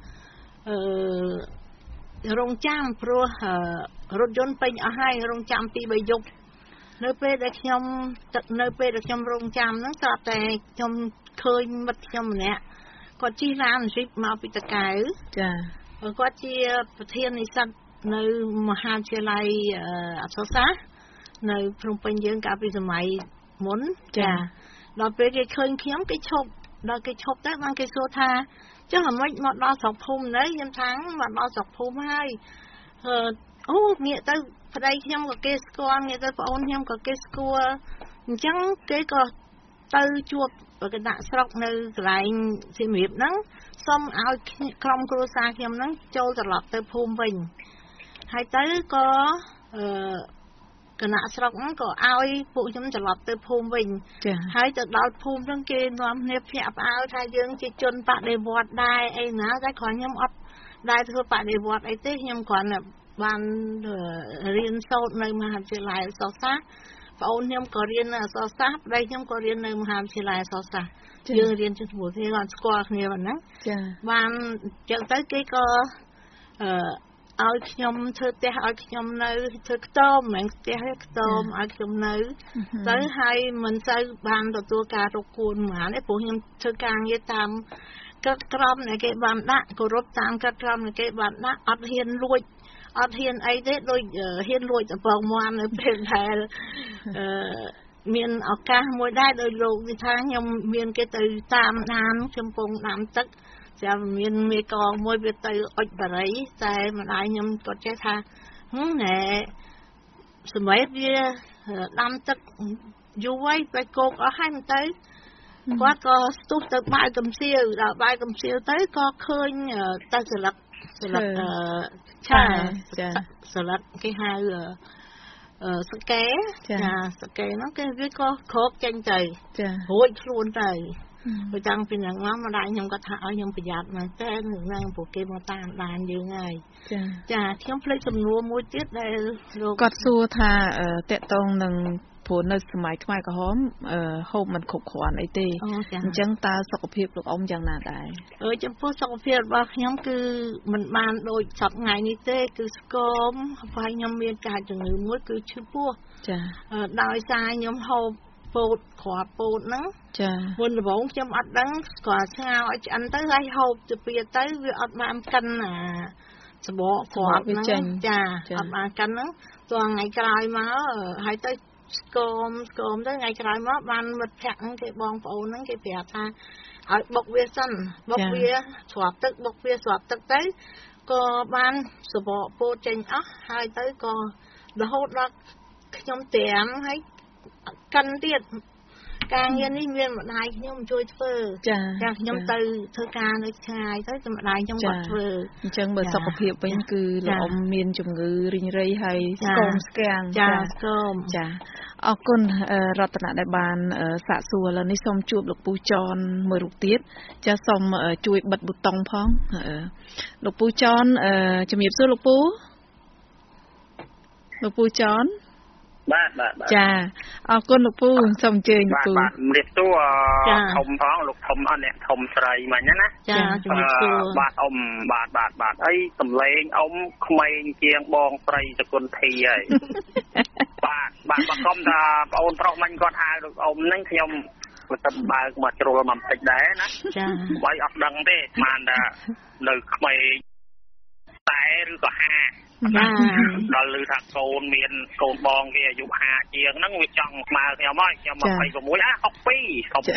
រងចាំព្រោះរថយន្តពេញអស់ហើយរងចាំ2-3យប់នៅពេលដែលខ្ញុំរងចាំហ្នឹងស្រាប់តែខ្ញុំឃើញមិត្តខ្ញុំម្នាក់គាត់ជិះឡានជីបមកពីតកៅចាគាត់ជាប្រធាននិស្សិតនៅមហាវិទ្យាល័យអក្សរសាស្ត្រនៅភ្នំពេញយើងកាលពីសម័យមុនចាដល់ពេលគេឃើញខ្ញុំគេឈប់ដល់គេឈប់ទៅបានគេសួរថាចុះអាម៉េចមកដល់ស្រុកភូមិនៅខ្ញុំថាមកដល់ស្រុកភូមិហើយអូងាកទៅប្តីខ្ញុំក៏គេស្គាល់ងាកទៅប្អូនខ្ញុំក៏គេស្គាល់អញ្ចឹងគេក៏ទៅជួបគណៈស្រុកនៅកន្លែងសៀមរាបហ្នឹងសុំឲ្យក្រុមគ្រួសារខ្ញុំហ្នឹងចូលត្រឡប់ទៅភូមិវិញហើយទៅក៏គណៈស្រុកហ្នឹងក៏ឲ្យពួកខ្ញុំត្រឡប់ទៅភូមិវិញហើយទៅដល់ភូមិហ្នឹងគេនាំគ្នាភ្ញាក់ផ្អើលថាយើងជាជនបដិវត្តន៍ដែរអីណាតែគ្រាន់ខ្ញុំអត់ដែរធ្វើបដិវត្តន៍អីទេខ្ញុំគ្រាន់តែបានរៀនសូត្រនៅមហាវិទ្យាល័យអក្សរសាស្ត្រប្អូនខ្ញុំក៏រៀននៅអក្សរសាស្ត្រប្តីខ្ញុំក៏រៀននៅមហាវិទ្យាល័យអក្សរសាស្ត្រយើងរៀនជាមួយគ្នាគាត់ស្គាល់គ្នាប៉ុណ្ណឹងបានចឹងទៅគេក៏ឲ្យខ្ញុំធ្វើផ្ទះឲ្យខ្ញុំនៅធ្វើខ្ទមមិនផ្ទះទេខ្ទមឲ្យខ្ញុំនៅទៅហើយមិនសូវបានទទួលការរកគួនហ្មងទេព្រោះខ្ញុំធ្វើការងារតាមកិត្តក្រមដែលគេបានដាក់គោរពតាមកិត្តក្រមដែលគេបានដាក់អត់ហ៊ានលួចអត់ហ៊ានអីទេដូចហ៊ានលួចតំពងមាន់នៅពេលដែលមានឱកាសមួយដែរដោយលោកនិយាយថាខ្ញុំមានគេទៅតាមដានកំពង់ដាំទឹកចាំមានមេកងមួយវាទៅអុចបារីតែម្ដាយខ្ញុំគាត់ចេះថាណែសម័យវាដាំទឹកយូរហើយបែកគោកអស់ហើយមិនទៅគាត់ក៏ស្ទុះទៅបាយកំសៀវដល់បាយកំសៀវទៅក៏ឃើញតែស្លឹកឆាស្លឹកគេហៅសកែចាសកែហ្នឹងគេវាក៏គ្របចេញទៅរួចខ្លួនទៅបើតាំងពីហ្នឹងមកម្ដាយខ្ញុំគាត់ថាឲ្យខ្ញុំប្រយ័ត្នមែនតើរឿងហ្នឹងព្រោះគេមកតាមដានយើងហើយចាខ្ញុំភ្លេចសំណួរមួយទៀតដែលលោកគាត់សួរថាតកតងនឹងព្រោះនៅសម័យខ្មែរក្រហមហូបមិនគ្រប់គ្រាន់អីទេអញ្ចឹងតើសុខភាពលោកអ៊ំយ៉ាងណាដែរចំពោះសុខភាពរបស់ខ្ញុំគឺមិនបានដូចសពថ្ងៃនេះទេគឺស្គមហើយខ្ញុំមានការជំងឺមួយគឺឈឺពោះចាដោយសារខ្ញុំហូបពោតគ្រាប់ពោតហ្នឹងចាមុនដំបូងខ្ញុំអត់ដឹងស្គាល់ស្ងោឲ្យឆ្អិនទៅហើយហូបទៅពីទៅវាអត់បានកិនសបកគ្រាប់ហ្នឹងចាអត់បានកិនហ្នឹងទោះថ្ងៃក្រោយមកហើយទៅស្គមទៅថ្ងៃក្រោយមកបានមិត្តភក្តិហ្នឹងគេបងប្អូនហ្នឹងគេប្រាប់ថាឲ្យបុកវាសិនបុកវាស្រាប់ទឹកបុកវាស្រាប់ទឹកទៅក៏បានសបកពោតចេញអស់ហើយទៅក៏រហូតដល់ខ្ញុំត្រាំហើយកិនទៀតការងារនេះមានម្ដាយខ្ញុំជួយធ្វើចាខ្ញុំទៅធ្វើការនៅឆ្ងាយទៅតែម្ដាយខ្ញុំគាត់ធ្វើអញ្ចឹងបើសុខភាពវិញគឺលោកអ៊ំមានជំងឺរីងរៃហើយស្គមស្គាំងចាស្គមចាអរគុណរតនាដែលបានសាកសួរឥឡូវនេះសូមជួបលោកពូចនមួយរូបទៀតចាសូមជួយបិទប៊ូតុងផងលោកពូចនជំរាបសួរលោកពូចនបាទចាអរគុណលោកពូសូមអញ្ជើញលោកពូបាទជំរាបសួរធំផងលោកធំអត់អ្នកធំស្រីមិញណាចាជំរាបសួរបាទអ៊ំបាទអីសំឡេងអ៊ំក្មេងជាងបងស្រីសគុណធីហើយបាទបើកុំថាបងអូនប្រុសមិញគាត់ហៅលោកអ៊ំហ្នឹងខ្ញុំទៅបើកមកជ្រុលមកបន្តិចដែរណាចាបើអត់ដឹងទេបានថានៅក្មេងតែឬក៏ហាដល់ឮថាកូនមានកូនបងគេអាយុ50ជាងហ្នឹងវាចង់ស្មើខ្ញុំហើយខ្ញុំ26 62សុំទៅ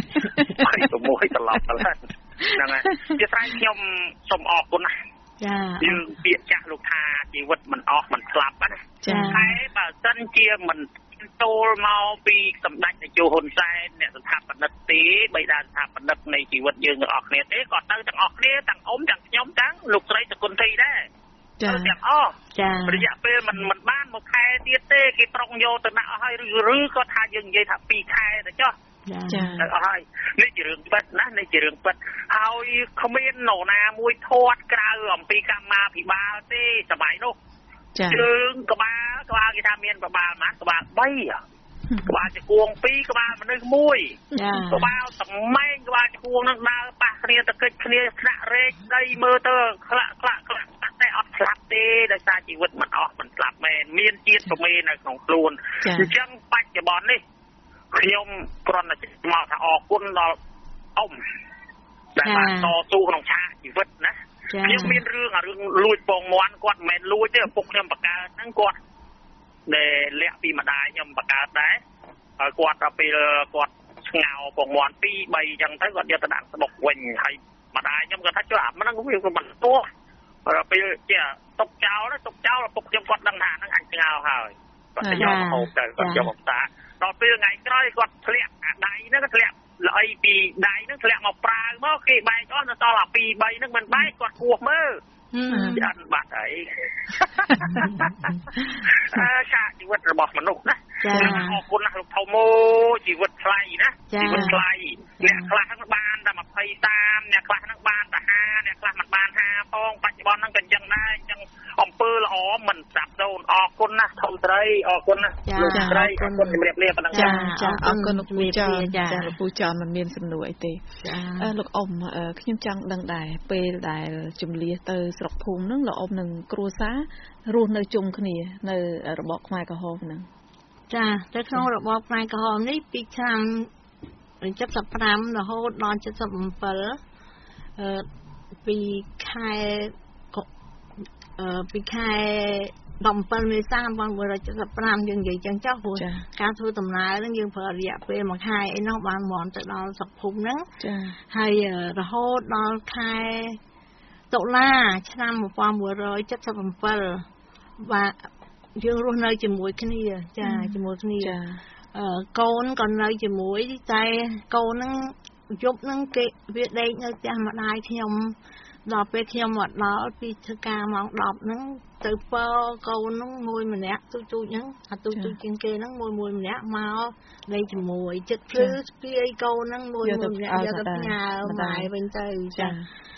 26ត្រឡប់ទៅហ្នឹងហើយជាស្រ័យខ្ញុំសូមអរគុណណាចាយើងពាក្យចាស់លោកថាជីវិតមិនអស់មិនស្លាប់ណាតែបើសិនជាមិនចូលមកពីសម្ដេចនាយកហ៊ុនសែនអ្នកស្ថាបនិកទេបីដាស្ថាបនិកនៃជីវិតយើងទាំងអស់គ្នាទេក៏ទៅទាំងអស់គ្នាទាំងអ៊ំទាំងខ្ញុំទាំងលោកស្រីសគុណធីដែរចាទាំងអស់រយៈពេលមិនបាន1ខែទៀតទេគេប្រុងយកទៅដាក់អស់ហើយឬក៏ថាយើងនិយាយថា2ខែទៅចុះចាហើយនេះជារឿងពិតណានេះជារឿងពិតហើយគ្មាននរណាមួយធាត់ក្រៅអំពីកម្មាភិបាលទេសម័យនោះជើងក្បាលគេថាមានក្បាលម៉ាក់ក្បាល3ក្បាលជង្គង់2ក្បាលមនុស្ស1ក្បាលសម្ែងក្បាលជង្គង់នឹងដើរប៉ះគ្នាទៅកិច្ចគ្នាស្នាក់រែកដីមើលទៅខ្លាក់តែអត់ស្លាប់ទេដោយសារជីវិតមិនអស់មិនស្លាប់មែនមានជាតិប្រមេនៅក្នុងខ្លួនអញ្ចឹងបច្ចុប្បន្ននេះខ្ញុំគ្រាន់តែមកថាអរគុណដល់អ៊ំដែលបានតស៊ូក្នុងឆាកជីវិតណាខ្ញុំមានរឿងលួចពងមាន់គាត់មិនមែនលួចទេឪពុកខ្ញុំបង្កើតហ្នឹងគាត់ដែលលាក់ពីម្ដាយខ្ញុំបង្កើតដែរហើយគាត់ដល់ពេលគាត់ស្ងោពងមាន់2 3អញ្ចឹងទៅគាត់យកទៅដាក់ស្បុកវិញហើយម្ដាយខ្ញុំគាត់ថាចុះអាហ្នឹងវាក៏មិនទោះដល់ពេលជាຕົកចោលឪពុកខ្ញុំគាត់ដឹងថាហ្នឹងអញស្ងោហើយគាត់ទៅយកមកហូបទៅគាត់យកមកតាដល់ពេលថ្ងៃក្រោយគាត់ធ្លាក់អាដៃហ្នឹងធ្លាក់ល្អីពីដៃហ្នឹងធ្លាក់មកប្រាវមកគេបែកអស់នៅដល់អា2 3ហ្នឹងមិនបែកគាត់គោះមើលចាន់បាត់ហើយឆាកជីវិតរបស់មនុស្សណាអរគុណណាស់លោកធំអូជីវិតថ្លៃណាជីវិតថ្លៃអ្នកខ្លះហ្នឹងបានតែ23អ្នកខ្លះហ្នឹងបានតែ50អ្នកខ្លះមិនបាន50ផងបច្ចុប្បន្នហ្នឹងក៏អញ្ចឹងដែរអញ្ចឹងអំពើល្អមិនស្ដាប់ដូនអរគុណណាស់ធំត្រីអរគុណណាស់លោកត្រីអរគុណជំរាបលាប៉ុណ្ណឹងចាអរគុណលោកពូចនចាលោកពូចនមិនមានសំណួរអីទេលោកអ៊ំខ្ញុំចង់ដឹងដែរពេលដែលជំលះទៅស្រុកភូមិហ្នឹងលោកអ៊ំនឹងគ្រួសាររស់នៅជុំគ្នានៅរបបខ្មែរក្រហមហ្នឹងចាទៅក្នុងរបបខ្មែរក្រហមនេះពីឆ្នាំ75រហូតដល់77ពីខែ17មេសា1975យើងនិយាយចឹងចុះព្រោះការធ្វើដំណើរហ្នឹងយើងប្រើរយៈពេល1ខែអីនោះបានមកទៅដល់ស្រុកភូមិហ្នឹងហើយរហូតដល់ខែតុលាឆ្នាំ1977បាទយើងរស់នៅជាមួយគ្នាចាជាមួយគ្នាកូនក៏នៅជាមួយតែកូនហ្នឹងយប់ហ្នឹងគេវាដេកនៅផ្ទះម្ដាយខ្ញុំដល់ពេលខ្ញុំមកដល់ពីធ្វើការម៉ោង10ហ្នឹងទៅពើកូនហ្នឹងមួយម្នាក់ទូចហ្នឹងអាទូចជាងគេហ្នឹងមួយម្នាក់មកដេកជាមួយចិត្តព្រឺស្ពាយកូនហ្នឹងមួយម្នាក់យកទៅផ្ញើម៉ែវិញទៅចា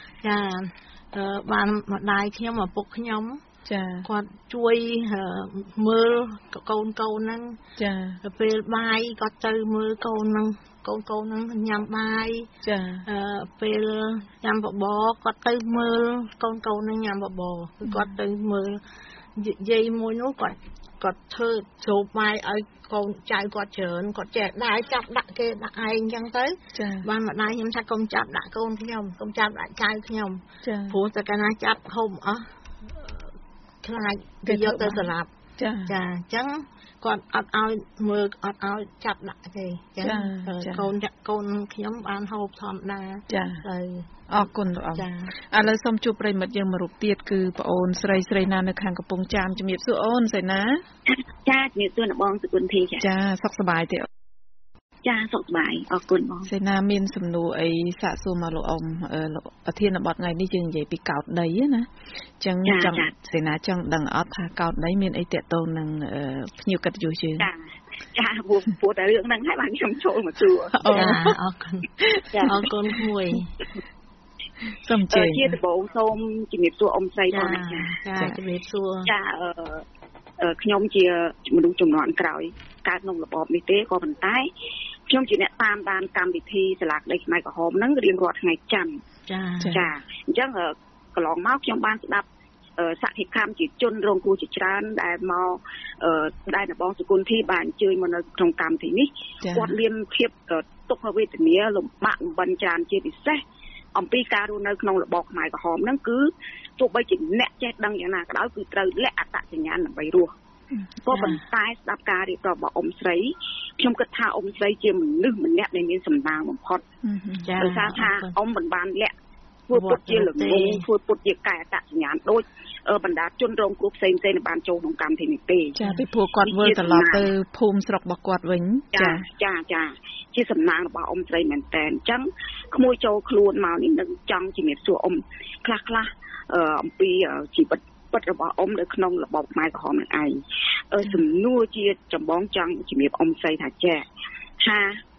បានម្ដាយខ្ញុំឪពុកខ្ញុំគាត់ជួយមើលកូនហ្នឹងទៅពេលបាយគាត់ទៅមើលកូនហ្នឹងកូនហ្នឹងញ៉ាំបាយពេលញ៉ាំបបរគាត់ទៅមើលកូនហ្នឹងញ៉ាំបបរគឺគាត់ទៅមើលយាយមួយនោះគាត់ធ្វើជ្រូកបាយឲ្យកូនចៅគាត់ច្រើនគាត់ចេះដែរចាប់ដាក់គេដាក់ឯងអញ្ចឹងទៅបានម្ដាយខ្ញុំថាកុំចាប់ដាក់កូនខ្ញុំកុំចាប់ដាក់ចៅខ្ញុំព្រោះតែកាលណាចាប់ហូបអស់ខ្លាចគេយកទៅសម្លាប់ចាអញ្ចឹងគាត់អត់ឲ្យមើលអត់ឲ្យចាប់ដាក់ទេអញ្ចឹងកូនខ្ញុំបានហូបធម្មតាចាហើយអរគុណលោកអ៊ំឥឡូវសូមជួបប្រិមិត្តយើងមួយរូបទៀតគឺប្អូនស្រីណានៅខាងកំពង់ចាមជំរាបសួរអូនស្រីណាចាជំរាបសួរអ្នកបងសុគន្ធីចាសុខសប្បាយទេចាសុខសប្បាយអរគុណបងស្រីណាមានសំណួរអីសាកសួរមកលោកអ៊ំប្រធានបទថ្ងៃនេះយើងនិយាយពីកោតដីណាអញ្ចឹងចង់ស្រីណាចង់ដឹងអត់ថាកោតដីមានអីទាក់ទងនឹងភ្ញៀវកិត្តិយសយើងចាព្រោះតែរឿងហ្នឹងហើយបានខ្ញុំចូលមកសួរចាអរគុណអរគុណមួយសូមជឿជាដំបូងសូមជំរាបសួរអ៊ំស្រីបងចាជំរាបសួរចាខ្ញុំជាមនុស្សជំនាន់ក្រោយកើតក្នុងរបបនេះទេក៏ប៉ុន្តែខ្ញុំជាអ្នកតាមដានកម្មវិធីសាលាក្តីខ្មែរក្រហមហ្នឹងរៀងរាល់ថ្ងៃច័ន្ទចាអញ្ចឹងកន្លងមកខ្ញុំបានស្ដាប់សកម្មជាជនរងគ្រោះជាច្រើនដែលមកដែលអ្នកបងសុគន្ធីបានអញ្ជើញមកនៅក្នុងកម្មវិធីនេះគាត់មានភាពទុក្ខវេទនាលំបាកលំបិនច្រើនជាពិសេសអំពីការរស់នៅក្នុងរបបខ្មែរក្រហមហ្នឹងគឺទោះបីជាអ្នកចេះដឹងយ៉ាងណាក៏ដោយគឺត្រូវលាក់អត្តសញ្ញាណដើម្បីរស់ក៏ប៉ុន្តែស្ដាប់ការរៀបរាប់របស់អ៊ំស្រីខ្ញុំគិតថាអ៊ំស្រីជាមនុស្សម្នាក់ដែលមានសំណាងបំផុតដោយសារថាអ៊ំមិនបានលាក់ធ្វើពុតជាល្ងងធ្វើពុតជាកាយអត្តសញ្ញាណដូចបណ្ដាជនរងគ្រោះផ្សេងៗបានចូលក្នុងកម្មវិធីនេះទេចាពីព្រោះគាត់វិលត្រឡប់ទៅភូមិស្រុករបស់គាត់វិញចាជាសំណាងរបស់អ៊ំស្រីមែនតើអញ្ចឹងក្មួយចូលខ្លួនមកនេះនឹងចង់ជំរាបសួរអ៊ំខ្លះអំពីជីវិតពិតរបស់អ៊ំនៅក្នុងរបបខ្មែរក្រហមនឹងឯងសំណួរជាចម្បងចង់ជំរាបអ៊ំស្រីថាចាថា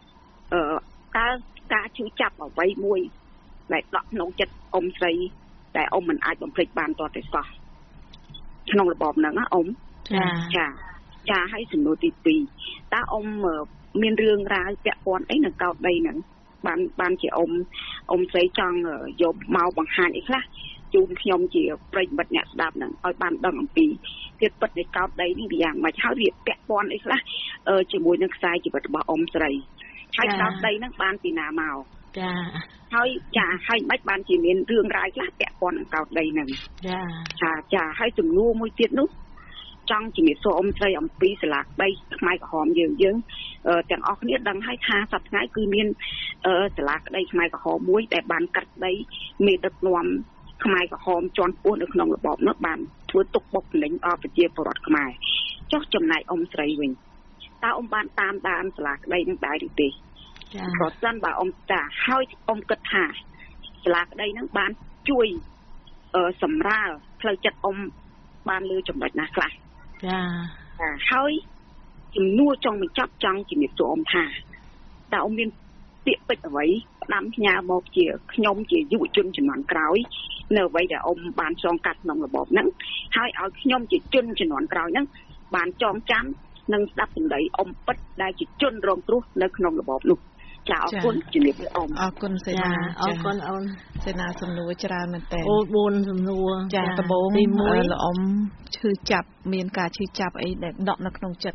ការជឿចាប់អ្វីមួយដែលដកក្នុងចិត្តអ៊ំស្រីដែលអ៊ំមិនអាចបំភ្លេចបានតទៅសោះក្នុងរបបហ្នឹងណាអ៊ំចាហើយសំណួរទី2តើអ៊ំមានរឿងរ៉ាវពាក់ព័ន្ធអីនឹងកោតដីហ្នឹងបានជាអ៊ំស្រីចង់យកមកបង្ហាញអីខ្លះជូនខ្ញុំជាប្រិយមិត្តអ្នកស្ដាប់ហ្នឹងឲ្យបានដឹងអំពីទៀតពិតនៃកោតដីនេះវាយ៉ាងម៉េចហើយវាពាក់ព័ន្ធអីខ្លះជាមួយនឹងខ្សែជីវិតរបស់អ៊ំស្រីហើយកោតដីហ្នឹងបានពីណាមកហើយមិនបានជាមានរឿងរ៉ាវខ្លះពាក់ព័ន្ធនឹងកោតដីហ្នឹងចាហើយសំណួរមួយទៀតនោះចង់ជំរាបសួរអ៊ំស្រីអំពីសាលាដីខ្មែរក្រហមយើងទាំងអស់គ្នាដឹងហើយថាសប្តាហ៍ថ្ងៃគឺមានសាលាក្តីខ្មែរក្រហមមួយដែលបានកាត់ដីមេដឹកនាំខ្មែរក្រហមជាន់ខ្ពស់នៅក្នុងរបបនោះបានធ្វើទុកបុកម្នេញដល់ប្រជាពលរដ្ឋខ្មែរចុះចំណែកអ៊ំស្រីវិញតើអ៊ំបានតាមដានសាលាក្តីនឹងដែរឬទេប្រសិនបើអ៊ំតាហើយអ៊ំគិតថាសាលាក្តីនឹងបានជួយសម្រាលផ្លូវចិត្តអ៊ំបានលើចំណុចណាខ្លះហើយជំនួសចង់បញ្ចប់ចង់ជំរាបសួរអ៊ំថាតើអ៊ំមានពាក្យពេចន៍អ្វីផ្ដាំផ្ញើមកជាខ្ញុំជាយុវជនជំនាន់ក្រោយនៅអ្វីដែលអ៊ំបានឆ្លងកាត់ក្នុងរបបហ្នឹងហើយឲ្យខ្ញុំជាជនជំនាន់ក្រោយហ្នឹងបានចងចាំនិងស្ដាប់សម្ដីអ៊ំពិតដែលជាជនរងគ្រោះនៅក្នុងរបបនោះចាអរគុណជំរាបលាអ៊ំអរគុណសេនាអរគុណអូនសេនាសំណួរច្រើនមែនតើ 4សំណួរចាដំបូងលោកអ៊ំឈឺចាប់មានការឈឺចាប់អីដែលដកនៅក្នុងចិត្ត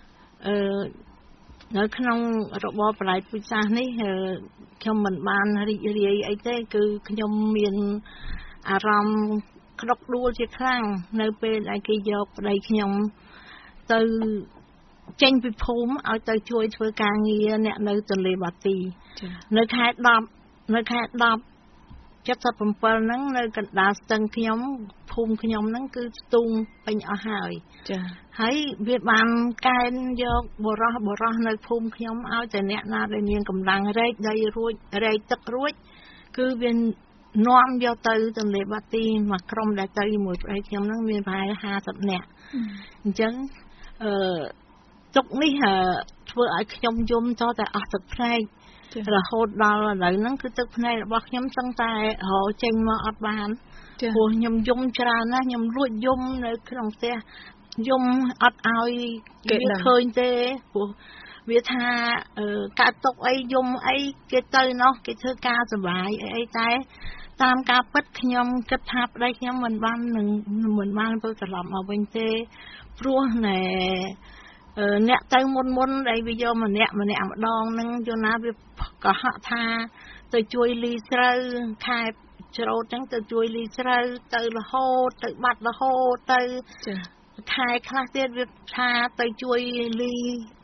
នៅក្នុងរបបប្រល័យពូជសាសន៍នេះខ្ញុំមិនបានរីករាយអីទេគឺខ្ញុំមានអារម្មណ៍ក្តុកដួលជាខ្លាំងនៅពេលដែលគេយកប្តីខ្ញុំទៅចេញពីភូមិឲ្យទៅជួយធ្វើការងារអ្នកនៅទន្លេបាទីនៅខែ10 77ហ្នឹងនៅកណ្ដាលស្ទឹងខ្ញុំភូមិខ្ញុំហ្នឹងគឺស្ទូងពេញអស់ហើយហើយវាបានកែនយកបរោះនៅភូមិខ្ញុំឲ្យតែអ្នកណាដែលមានកម្លាំងរែកដីរួចរែកទឹករួចគឺវានាំយកទៅទន្លេបាទីមួយក្រុមដែលទៅជាមួយប្តីខ្ញុំហ្នឹងមានប្រហែល50នាក់អញ្ចឹងទុកនេះធ្វើឲ្យខ្ញុំយំតតែអស់ទឹកភ្នែករហូតដល់ឥឡូវហ្នឹងគឺទឹកភ្នែករបស់ខ្ញុំសឹងតែរកចេញមកអត់បានព្រោះខ្ញុំយំច្រើនណាស់ខ្ញុំលួចយំនៅក្នុងផ្ទះយំអត់ឲ្យគេឃើញទេព្រោះវាថាកើតទុកអីយំអីគេទៅនោះគេធ្វើការសុបាយអីតែតាមការពិតខ្ញុំគិតថាប្តីខ្ញុំមិនបានទៅត្រឡប់មកវិញទេព្រោះណែអ្នកទៅមុនដែលវាយកម្នាក់ម្ដងហ្នឹងយល់ណាវាកុហកថាទៅជួយលីស្រូវខែច្រូតហ្នឹងទៅជួយលីស្រូវទៅរហូតទៅបាត់រហូតទៅខែខ្លះទៀតវាថាទៅជួយលី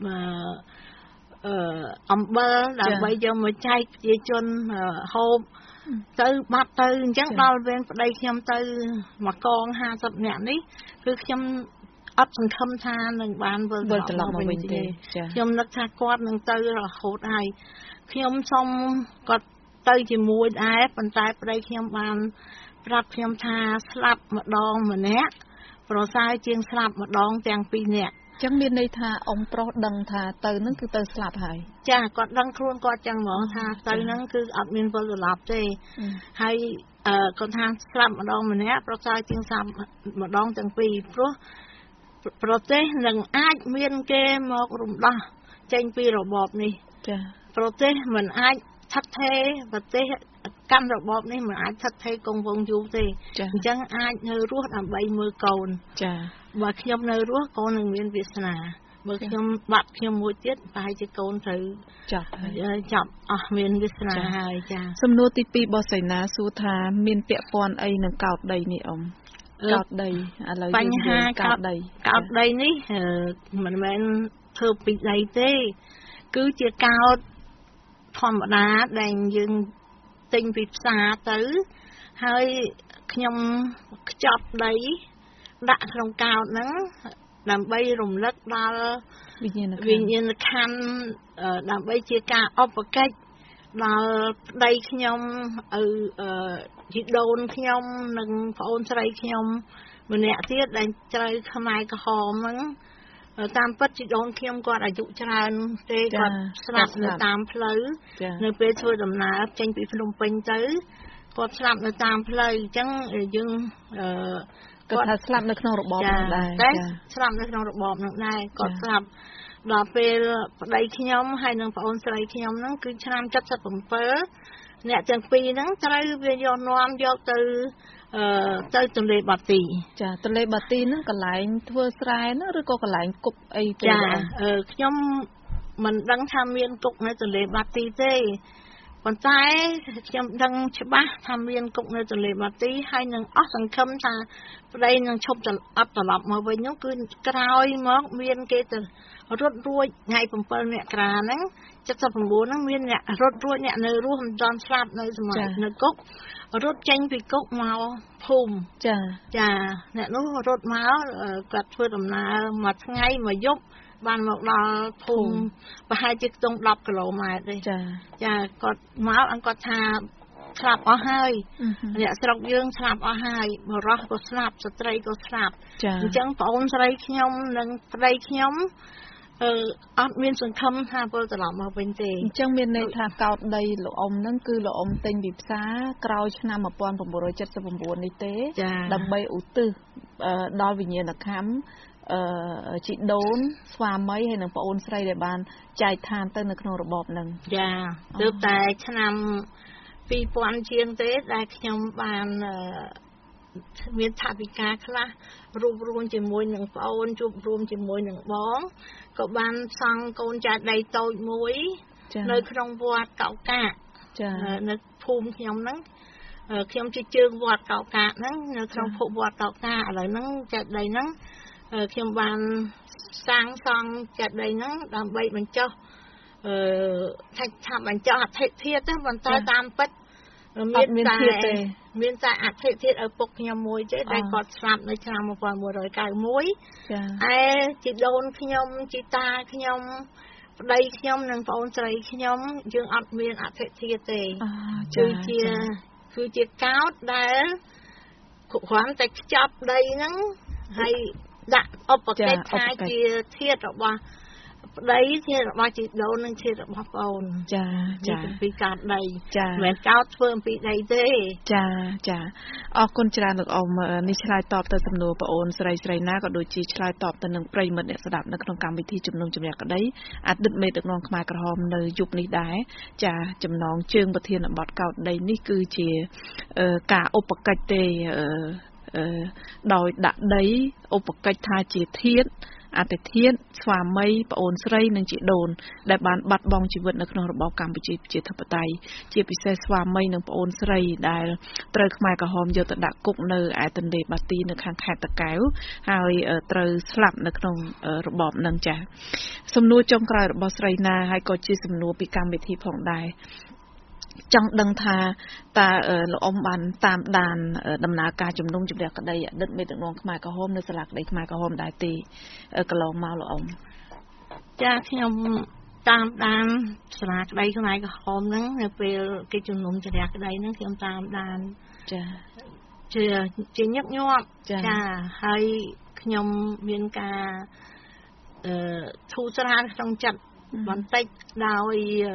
អំបិលដើម្បីយកមកចែកប្រជាជនហូបទៅបាត់ទៅអញ្ចឹងដល់វេនប្តីខ្ញុំទៅមកកង50នាក់នេះគឺខ្ញុំអត់សង្ឃឹមថានឹងបានវិលត្រឡប់មកវិញទេខ្ញុំនឹកថាគាត់នឹងទៅរហូតហើយខ្ញុំសូមគាត់ទៅជាមួយដែរប៉ុន្តែប្តីខ្ញុំបានប្រាប់ខ្ញុំថាស្លាប់ម្ដងម្នាក់ប្រសើរជាងស្លាប់ម្ដងទាំងពីរនាក់ចឹងមានន័យថាអ៊ំប្រុសដឹងថាទៅនឹងគឺទៅស្លាប់ហើយចាគាត់ដឹងខ្លួនគាត់ចឹងហ្មងថាទៅនឹងគឺអត់មានវិលត្រឡប់ទេហើយគាត់ថាស្លាប់ម្ដងម្នាក់ប្រសើរជាងស្លាប់ម្ដងទាំងពីរព្រោះប្រទេសនឹងអាចមានគេមករំដោះចេញពីរបបនេះចាប្រទេសមិនអាចស្ថិតថេរប្រទេសកាន់របបនេះមិនអាចស្ថិតថេរគង់វង្សយូរទេអញ្ចឹងអាចនៅរស់ដើម្បីមើលកូនចាបើខ្ញុំនៅរស់កូននឹងមានវាសនាបើខ្ញុំបាត់ខ្ញុំមួយទៀតប្រហែលជាកូនត្រូវចាប់អស់មានវាសនាហើយចាសំណួរទី2របស់សៃណាសួរថាមានពាក់ព័ន្ធអីនឹងកោតដីនេះអ៊ំកោតដីឥឡូវបញ្ហាកោតដីនេះមិនមែនធ្វើពីដីទេគឺជាកោតធម្មតាដែលយើងទិញពីផ្សារទៅហើយខ្ញុំខ្ចប់ដីដាក់ក្នុងកោតហ្នឹងដើម្បីរំលឹកដល់វិញ្ញាណក្ខន្ធដើម្បីជាការឧបកិច្ចដល់ប្តីខ្ញុំជីដូនខ្ញុំនិងប្អូនស្រីខ្ញុំម្នាក់ទៀតដែលត្រូវខ្មែរក្រហមហ្នឹងតាមពិតជីដូនខ្ញុំគាត់អាយុច្រើនទេគាត់ស្លាប់នៅតាមផ្លូវនៅពេលធ្វើដំណើរចេញពីភ្នំពេញទៅគាត់ស្លាប់នៅតាមផ្លូវអញ្ចឹងយើងគាត់ថាស្លាប់នៅក្នុងរបបនោះដែរតែស្លាប់នៅក្នុងរបបនោះដែរគាត់ស្លាប់ដល់ពេលប្តីខ្ញុំហើយនិងប្អូនស្រីខ្ញុំហ្នឹងគឺឆ្នាំ77អ្នកទាំងពីរហ្នឹងត្រូវវាយកនាំយកទៅទន្លេបាទីចាទន្លេបាទីហ្នឹងកន្លែងធ្វើស្រែណាឬក៏កន្លែងគប់អីទេចាខ្ញុំមិនដឹងថាមានគុកនៅទន្លេបាទីទេប៉ុន្តែខ្ញុំដឹងច្បាស់ថាមានគុកនៅទន្លេបាទីហើយនឹងអស់សង្ឃឹមថាប្តីនឹងឈប់អត់ត្រឡប់មកវិញនោះគឺក្រោយមកមានគេទៅរត់រួចថ្ងៃ7មករាហ្នឹង79ហ្នឹងមានអ្នករត់រួចអ្នកនៅរស់មិនទាន់ស្លាប់នៅសម័យនៅគុករត់ចេញពីគុកមកភូមិចាអ្នកនោះរត់មកគាត់ធ្វើដំណើរមួយថ្ងៃមួយយប់បានមកដល់ភូមិប្រហែលជាខ្ទង់10គីឡូម៉ែត្រទេចាគាត់មកគាត់ថាស្លាប់អស់ហើយអ្នកស្រុកយើងស្លាប់អស់ហើយបរិសុទ្ធក៏ស្លាប់ស្ត្រីក៏ស្លាប់អញ្ចឹងប្អូនស្រីខ្ញុំនិងប្តីខ្ញុំអត់មានសង្ឃឹមថាវិលត្រឡប់មកវិញទេអញ្ចឹងមានន័យថាកោដដីលោកអ៊ំហ្នឹងគឺលោកអ៊ំទិញពីផ្សារក្រោយឆ្នាំ1979នេះទេដើម្បីឧទ្ទិសដល់វិញ្ញាណក្ខន្ធជីដូនស្វាមីហើយនិងប្អូនស្រីដែលបានចែកឋានទៅនៅក្នុងរបបហ្នឹងចាទើបតែឆ្នាំ2000ជាងទេដែលខ្ញុំបានមានថវិកាខ្លះរួបរวมជាមួយនឹងប្អូនជួបរួមជាមួយនឹងបងក៏បានសង់កូនចាដីតូចមួយនៅក្នុងវត្តកោកានៅភូមិខ្ញុំហ្នឹងខ្ញុំជាជើងវត្តកោកាហ្នឹងនៅក្នុងភូមិវត្តកោកាឥឡូវហ្នឹងចាដីហ្នឹងខ្ញុំបានសាងសង់ចាដីហ្នឹងដើម្បីបញ្ចុះថាបញ្ចុះអធិធាតុប៉ុន្តែតាមពិតមានតែអធិធាតុឪពុកខ្ញុំមួយទេដែលគាត់ស្លាប់នៅឆ្នាំ1991ឯជីដូនខ្ញុំជីតាខ្ញុំប្តីខ្ញុំនិងប្អូនស្រីខ្ញុំយើងអត់មានអធិធាតុទេគឺជាកោដដែលគ្រាន់តែខ្ចប់ដីហ្នឹងហើយដាក់ឧបកិច្ចថាជាធាតុរបស់ប្តីធាតុរបស់ជីដូននិងធាតុរបស់ប្អូនចាពីកាត់ដីមិនមែនកោតធ្វើអំពីដីទេចាអរគុណច្រើនលោកអ៊ំនេះឆ្លើយតបទៅសំណួរប្អូនស្រីណាក៏ដូចជាឆ្លើយតបទៅនឹងប្រិយមិត្តអ្នកស្ដាប់នៅក្នុងកម្មវិធីជំនុំជម្រះក្តីអតីតមេដឹកនាំខ្មែរក្រហមនៅយុគនេះដែរចាចំណងជើងប្រធានបទកោតដីនេះគឺជាការឧបកិច្ចទេដោយដាក់ដីឧបកិច្ចថាជាធាតុអតិធាតុស្វាមីប្អូនស្រីនិងជីដូនដែលបានបាត់បង់ជីវិតនៅក្នុងរបបកម្ពុជាប្រជាធិបតេយ្យជាពិសេសស្វាមីនិងប្អូនស្រីដែលត្រូវខ្មែរក្រហមយកទៅដាក់គុកនៅឯទន្លេបាទីនៅខាងខេត្តតាកែវហើយត្រូវស្លាប់នៅក្នុងរបបនឹងចា៎សំណួរចុងក្រោយរបស់ស្រីណាហើយក៏ជាសំណួរពីកម្មវិធីផងដែរចង់ដឹងថាតើលោកអ៊ំបានតាមដានដំណើរការជំនុំជម្រះក្តីអតីតមេដឹកនាំខ្មែរក្រហមនៅសាលាក្តីខ្មែរក្រហមដែរទេកន្លងមកលោកអ៊ំចាខ្ញុំតាមដានសាលាក្តីខ្មែរក្រហមហ្នឹងនៅពេលគេជំនុំជម្រះក្តីហ្នឹងខ្ញុំតាមដានជាញឹកញាប់ចាហើយខ្ញុំមានការធូរស្រាលក្នុងចិត្តបន្តិចដោយ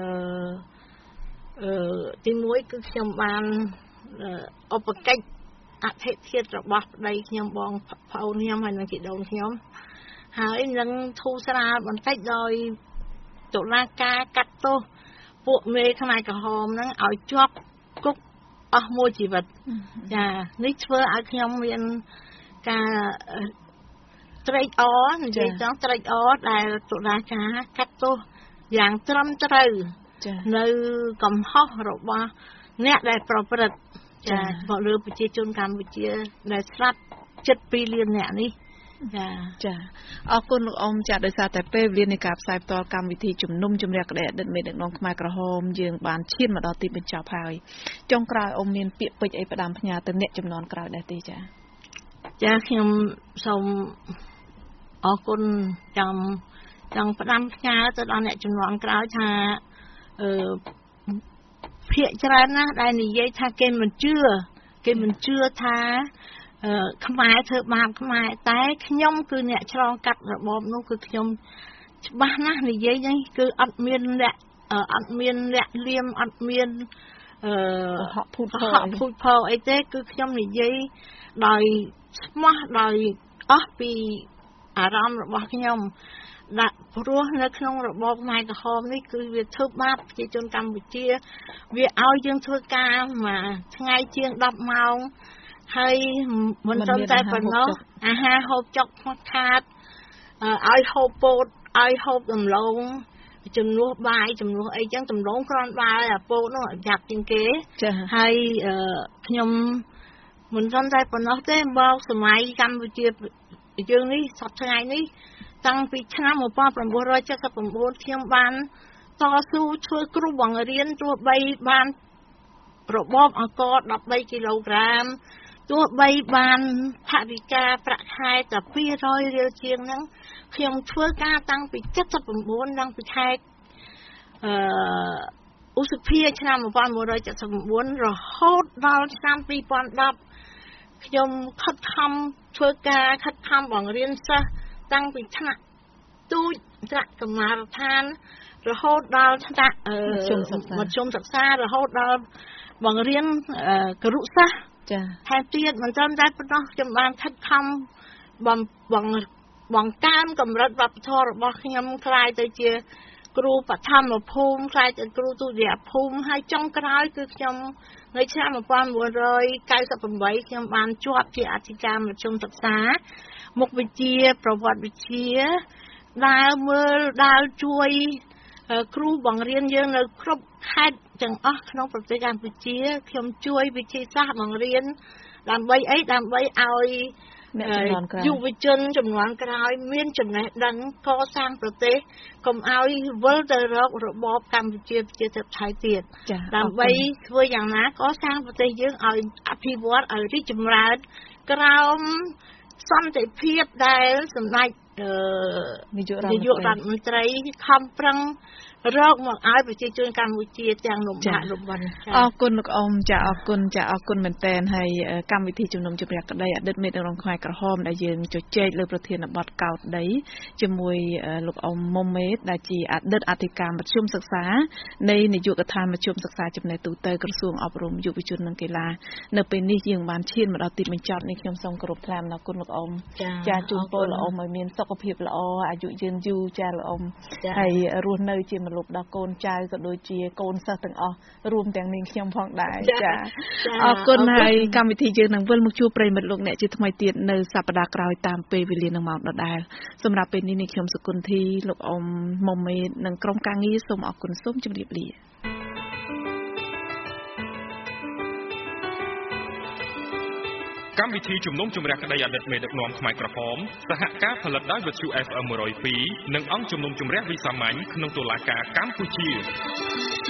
ទីមួយគឺខ្ញុំបានឧបកិច្ចអធិធាតុរបស់ប្តីខ្ញុំបងប្អូនខ្ញុំហើយនិងជីដូនខ្ញុំហើយនឹងធូរស្រាលបន្តិចដោយតុលាការកាត់ទោសពួកមេខ្មែរក្រហមហ្នឹងឲ្យជាប់គុកអស់មួយជីវិតចានេះធ្វើឲ្យខ្ញុំមានការត្រេកអរនិយាយចង់ត្រេកអរដែលតុលាការកាត់ទោសយ៉ាងត្រឹមត្រូវនៅកំហុសរបស់អ្នកដែលប្រព្រឹត្តមកលើប្រជាជនកម្ពុជាដែលស្លាប់ជិត2លានអ្នកនេះចាអរគុណលោកអ៊ំចាដោយសារតែពេលវេលានៃការផ្សាយផ្ទាល់កម្មវិធីជំនុំជម្រះក្តីអតីតមេដឹកនាំខ្មែរក្រហមយើងបានឈានមកដល់ទីបញ្ចប់ហើយចុងក្រោយអ៊ំមានពាក្យពេចន៍អីផ្ដាំផ្ញើទៅអ្នកចំនួនក្រោយដែរទេចាខ្ញុំសូមអរគុណចង់ផ្ដាំផ្ញើទៅដល់អ្នកចំនួនក្រោយថាភាគច្រើនណាស់ដែលនិយាយថាគេមិនជឿថាខ្មែរធ្វើបាបខ្មែរតែខ្ញុំគឺអ្នកឆ្លងកាត់របបនោះគឺខ្ញុំច្បាស់ណាស់និយាយនេះគឺអត់មានលាក់លៀមអត់មានហក់ភូតផលអីទេគឺខ្ញុំនិយាយដោយស្មោះដោយអស់ពីអារម្មណ៍របស់ខ្ញុំដាក់ព្រោះនៅក្នុងរបបខ្មែរក្រហមនេះគឺវាធ្វើបាបប្រជាជនកម្ពុជាវាឲ្យយើងធ្វើការមួយថ្ងៃជាង10ម៉ោងហើយមិនត្រឹមតែប៉ុណ្ណោះអាហារហូបចុកខ្វះខាតឲ្យហូបពោតឲ្យហូបដំឡូងជំនួសបាយជំនួសអីចឹងដំឡូងគ្រាន់បាយអាពោតនោះយ៉ាប់ជាងគេហើយខ្ញុំមិនត្រឹមតែប៉ុណ្ណោះទេមកសម័យកម្ពុជាយើងនេះសប្តាហ៍នេះតាំងពីឆ្នាំ1979ខ្ញុំបានតស៊ូធ្វើគ្រូបង្រៀនទោះបីបានរបបអង្គរ13គីឡូក្រាមទោះបីបានថវិកាប្រាក់ខែតែ200រៀលជាងហ្នឹងខ្ញុំធ្វើការតាំងពី79តាំងពីខែឧសភាឆ្នាំ1979រហូតដល់ឆ្នាំ2010ខ្ញុំខិតខំធ្វើការខិតខំបង្រៀនសិស្សតាំងពីថ្នាក់ទូចថ្នាក់កម្មារដ្ឋានរហូតដល់ថ្នាក់មធ្យមសិក្សារហូតដល់បង្រៀនគរុសាស្ត្រចាថែមទៀតមិនត្រឹមតែប៉ុណ្ណោះខ្ញុំបានខិតខំបង្កើនកម្រិតវប្បធម៌របស់ខ្ញុំខ្លាយទៅជាគ្រូបឋមភូមិខ្លាយទៅគ្រូទុតិយភូមិហើយចុងក្រោយគឺខ្ញុំនៅឆ្នាំ1998ខ្ញុំបានជាប់ជាអធិការមធ្យមសិក្សាមុខវិជ្ជាប្រវត្តិវិទ្យាដើរជួយគ្រូបង្រៀនយើងនៅគ្រប់ខេត្តទាំងអស់ក្នុងប្រទេសកម្ពុជាខ្ញុំជួយវិធីសាស្ត្របង្រៀនដើម្បីអីដើម្បីឲ្យយុវជនជំនាន់ក្រោយមានចំណេះដឹងកសាងប្រទេសកុំឲ្យវិលទៅរករបបកម្ពុជាប្រជាធិបតេយ្យទៀតដើម្បីធ្វើយ៉ាងណាកសាងប្រទេសយើងឲ្យអភិវឌ្ឍឲ្យរីកចម្រើនក្រោមសន្តិភាពដែលសម្ដេចនាយករដ្ឋមន្ត្រីខំប្រឹងរកមកឲ្យប្រជាជនកម្ពុជាទាំងលំបាករំបិនអរគុណលោកអ៊ំចាអរគុណមែនតើហើយកម្មវិធីជំនុំជម្រះក្តីអតីតមេដឹកនាំខ្មែរក្រហមដែលយើងជជែកលើប្រធានបទកោតដីជាមួយលោកអ៊ំមុំមេតដែលជាអតីតអធិការមធ្យមសិក្សានៃនាយកដ្ឋានមធ្យមសិក្សាចំណេះទូទៅក្រសួងអប់រំយុវជននិងកីឡានៅពេលនេះយើងបានឈានមកដល់ទីបញ្ចប់នេះខ្ញុំសូមគោរពថ្លែងអំណរគុណលោកអ៊ំចាជូនពរលោកអ៊ំឲ្យមានសុខភាពល្អអាយុយឺនយូរចាលោកអ៊ំហើយរស់នៅជាលោកដល់កូនចៅក៏ដូចជាកូនសិស្សទាំងអស់រួមទាំងនាងខ្ញុំផងដែរចាអរគុណហើយកម្មវិធីយើងនឹងវិលមកជួបប្រិយមិត្តលោកអ្នកជាថ្មីទៀតនៅសប្តាហ៍ក្រោយតាមពេលវេលានឹងម៉ោងដដែលសម្រាប់ពេលនេះនាងខ្ញុំសុគន្ធីលោកអ៊ំមុំមេតនិងក្រុមការងារសូមអរគុណសូមជម្រាបលាកម្មវិធីជំនុំជម្រះក្តីអតីតមេដឹកនាំខ្មែរក្រហមសហការផលិតដោយវិទ្យុ FM 102និងអង្គជំនុំជម្រះវិសាមញ្ញក្នុងតុលាការកម្ពុជា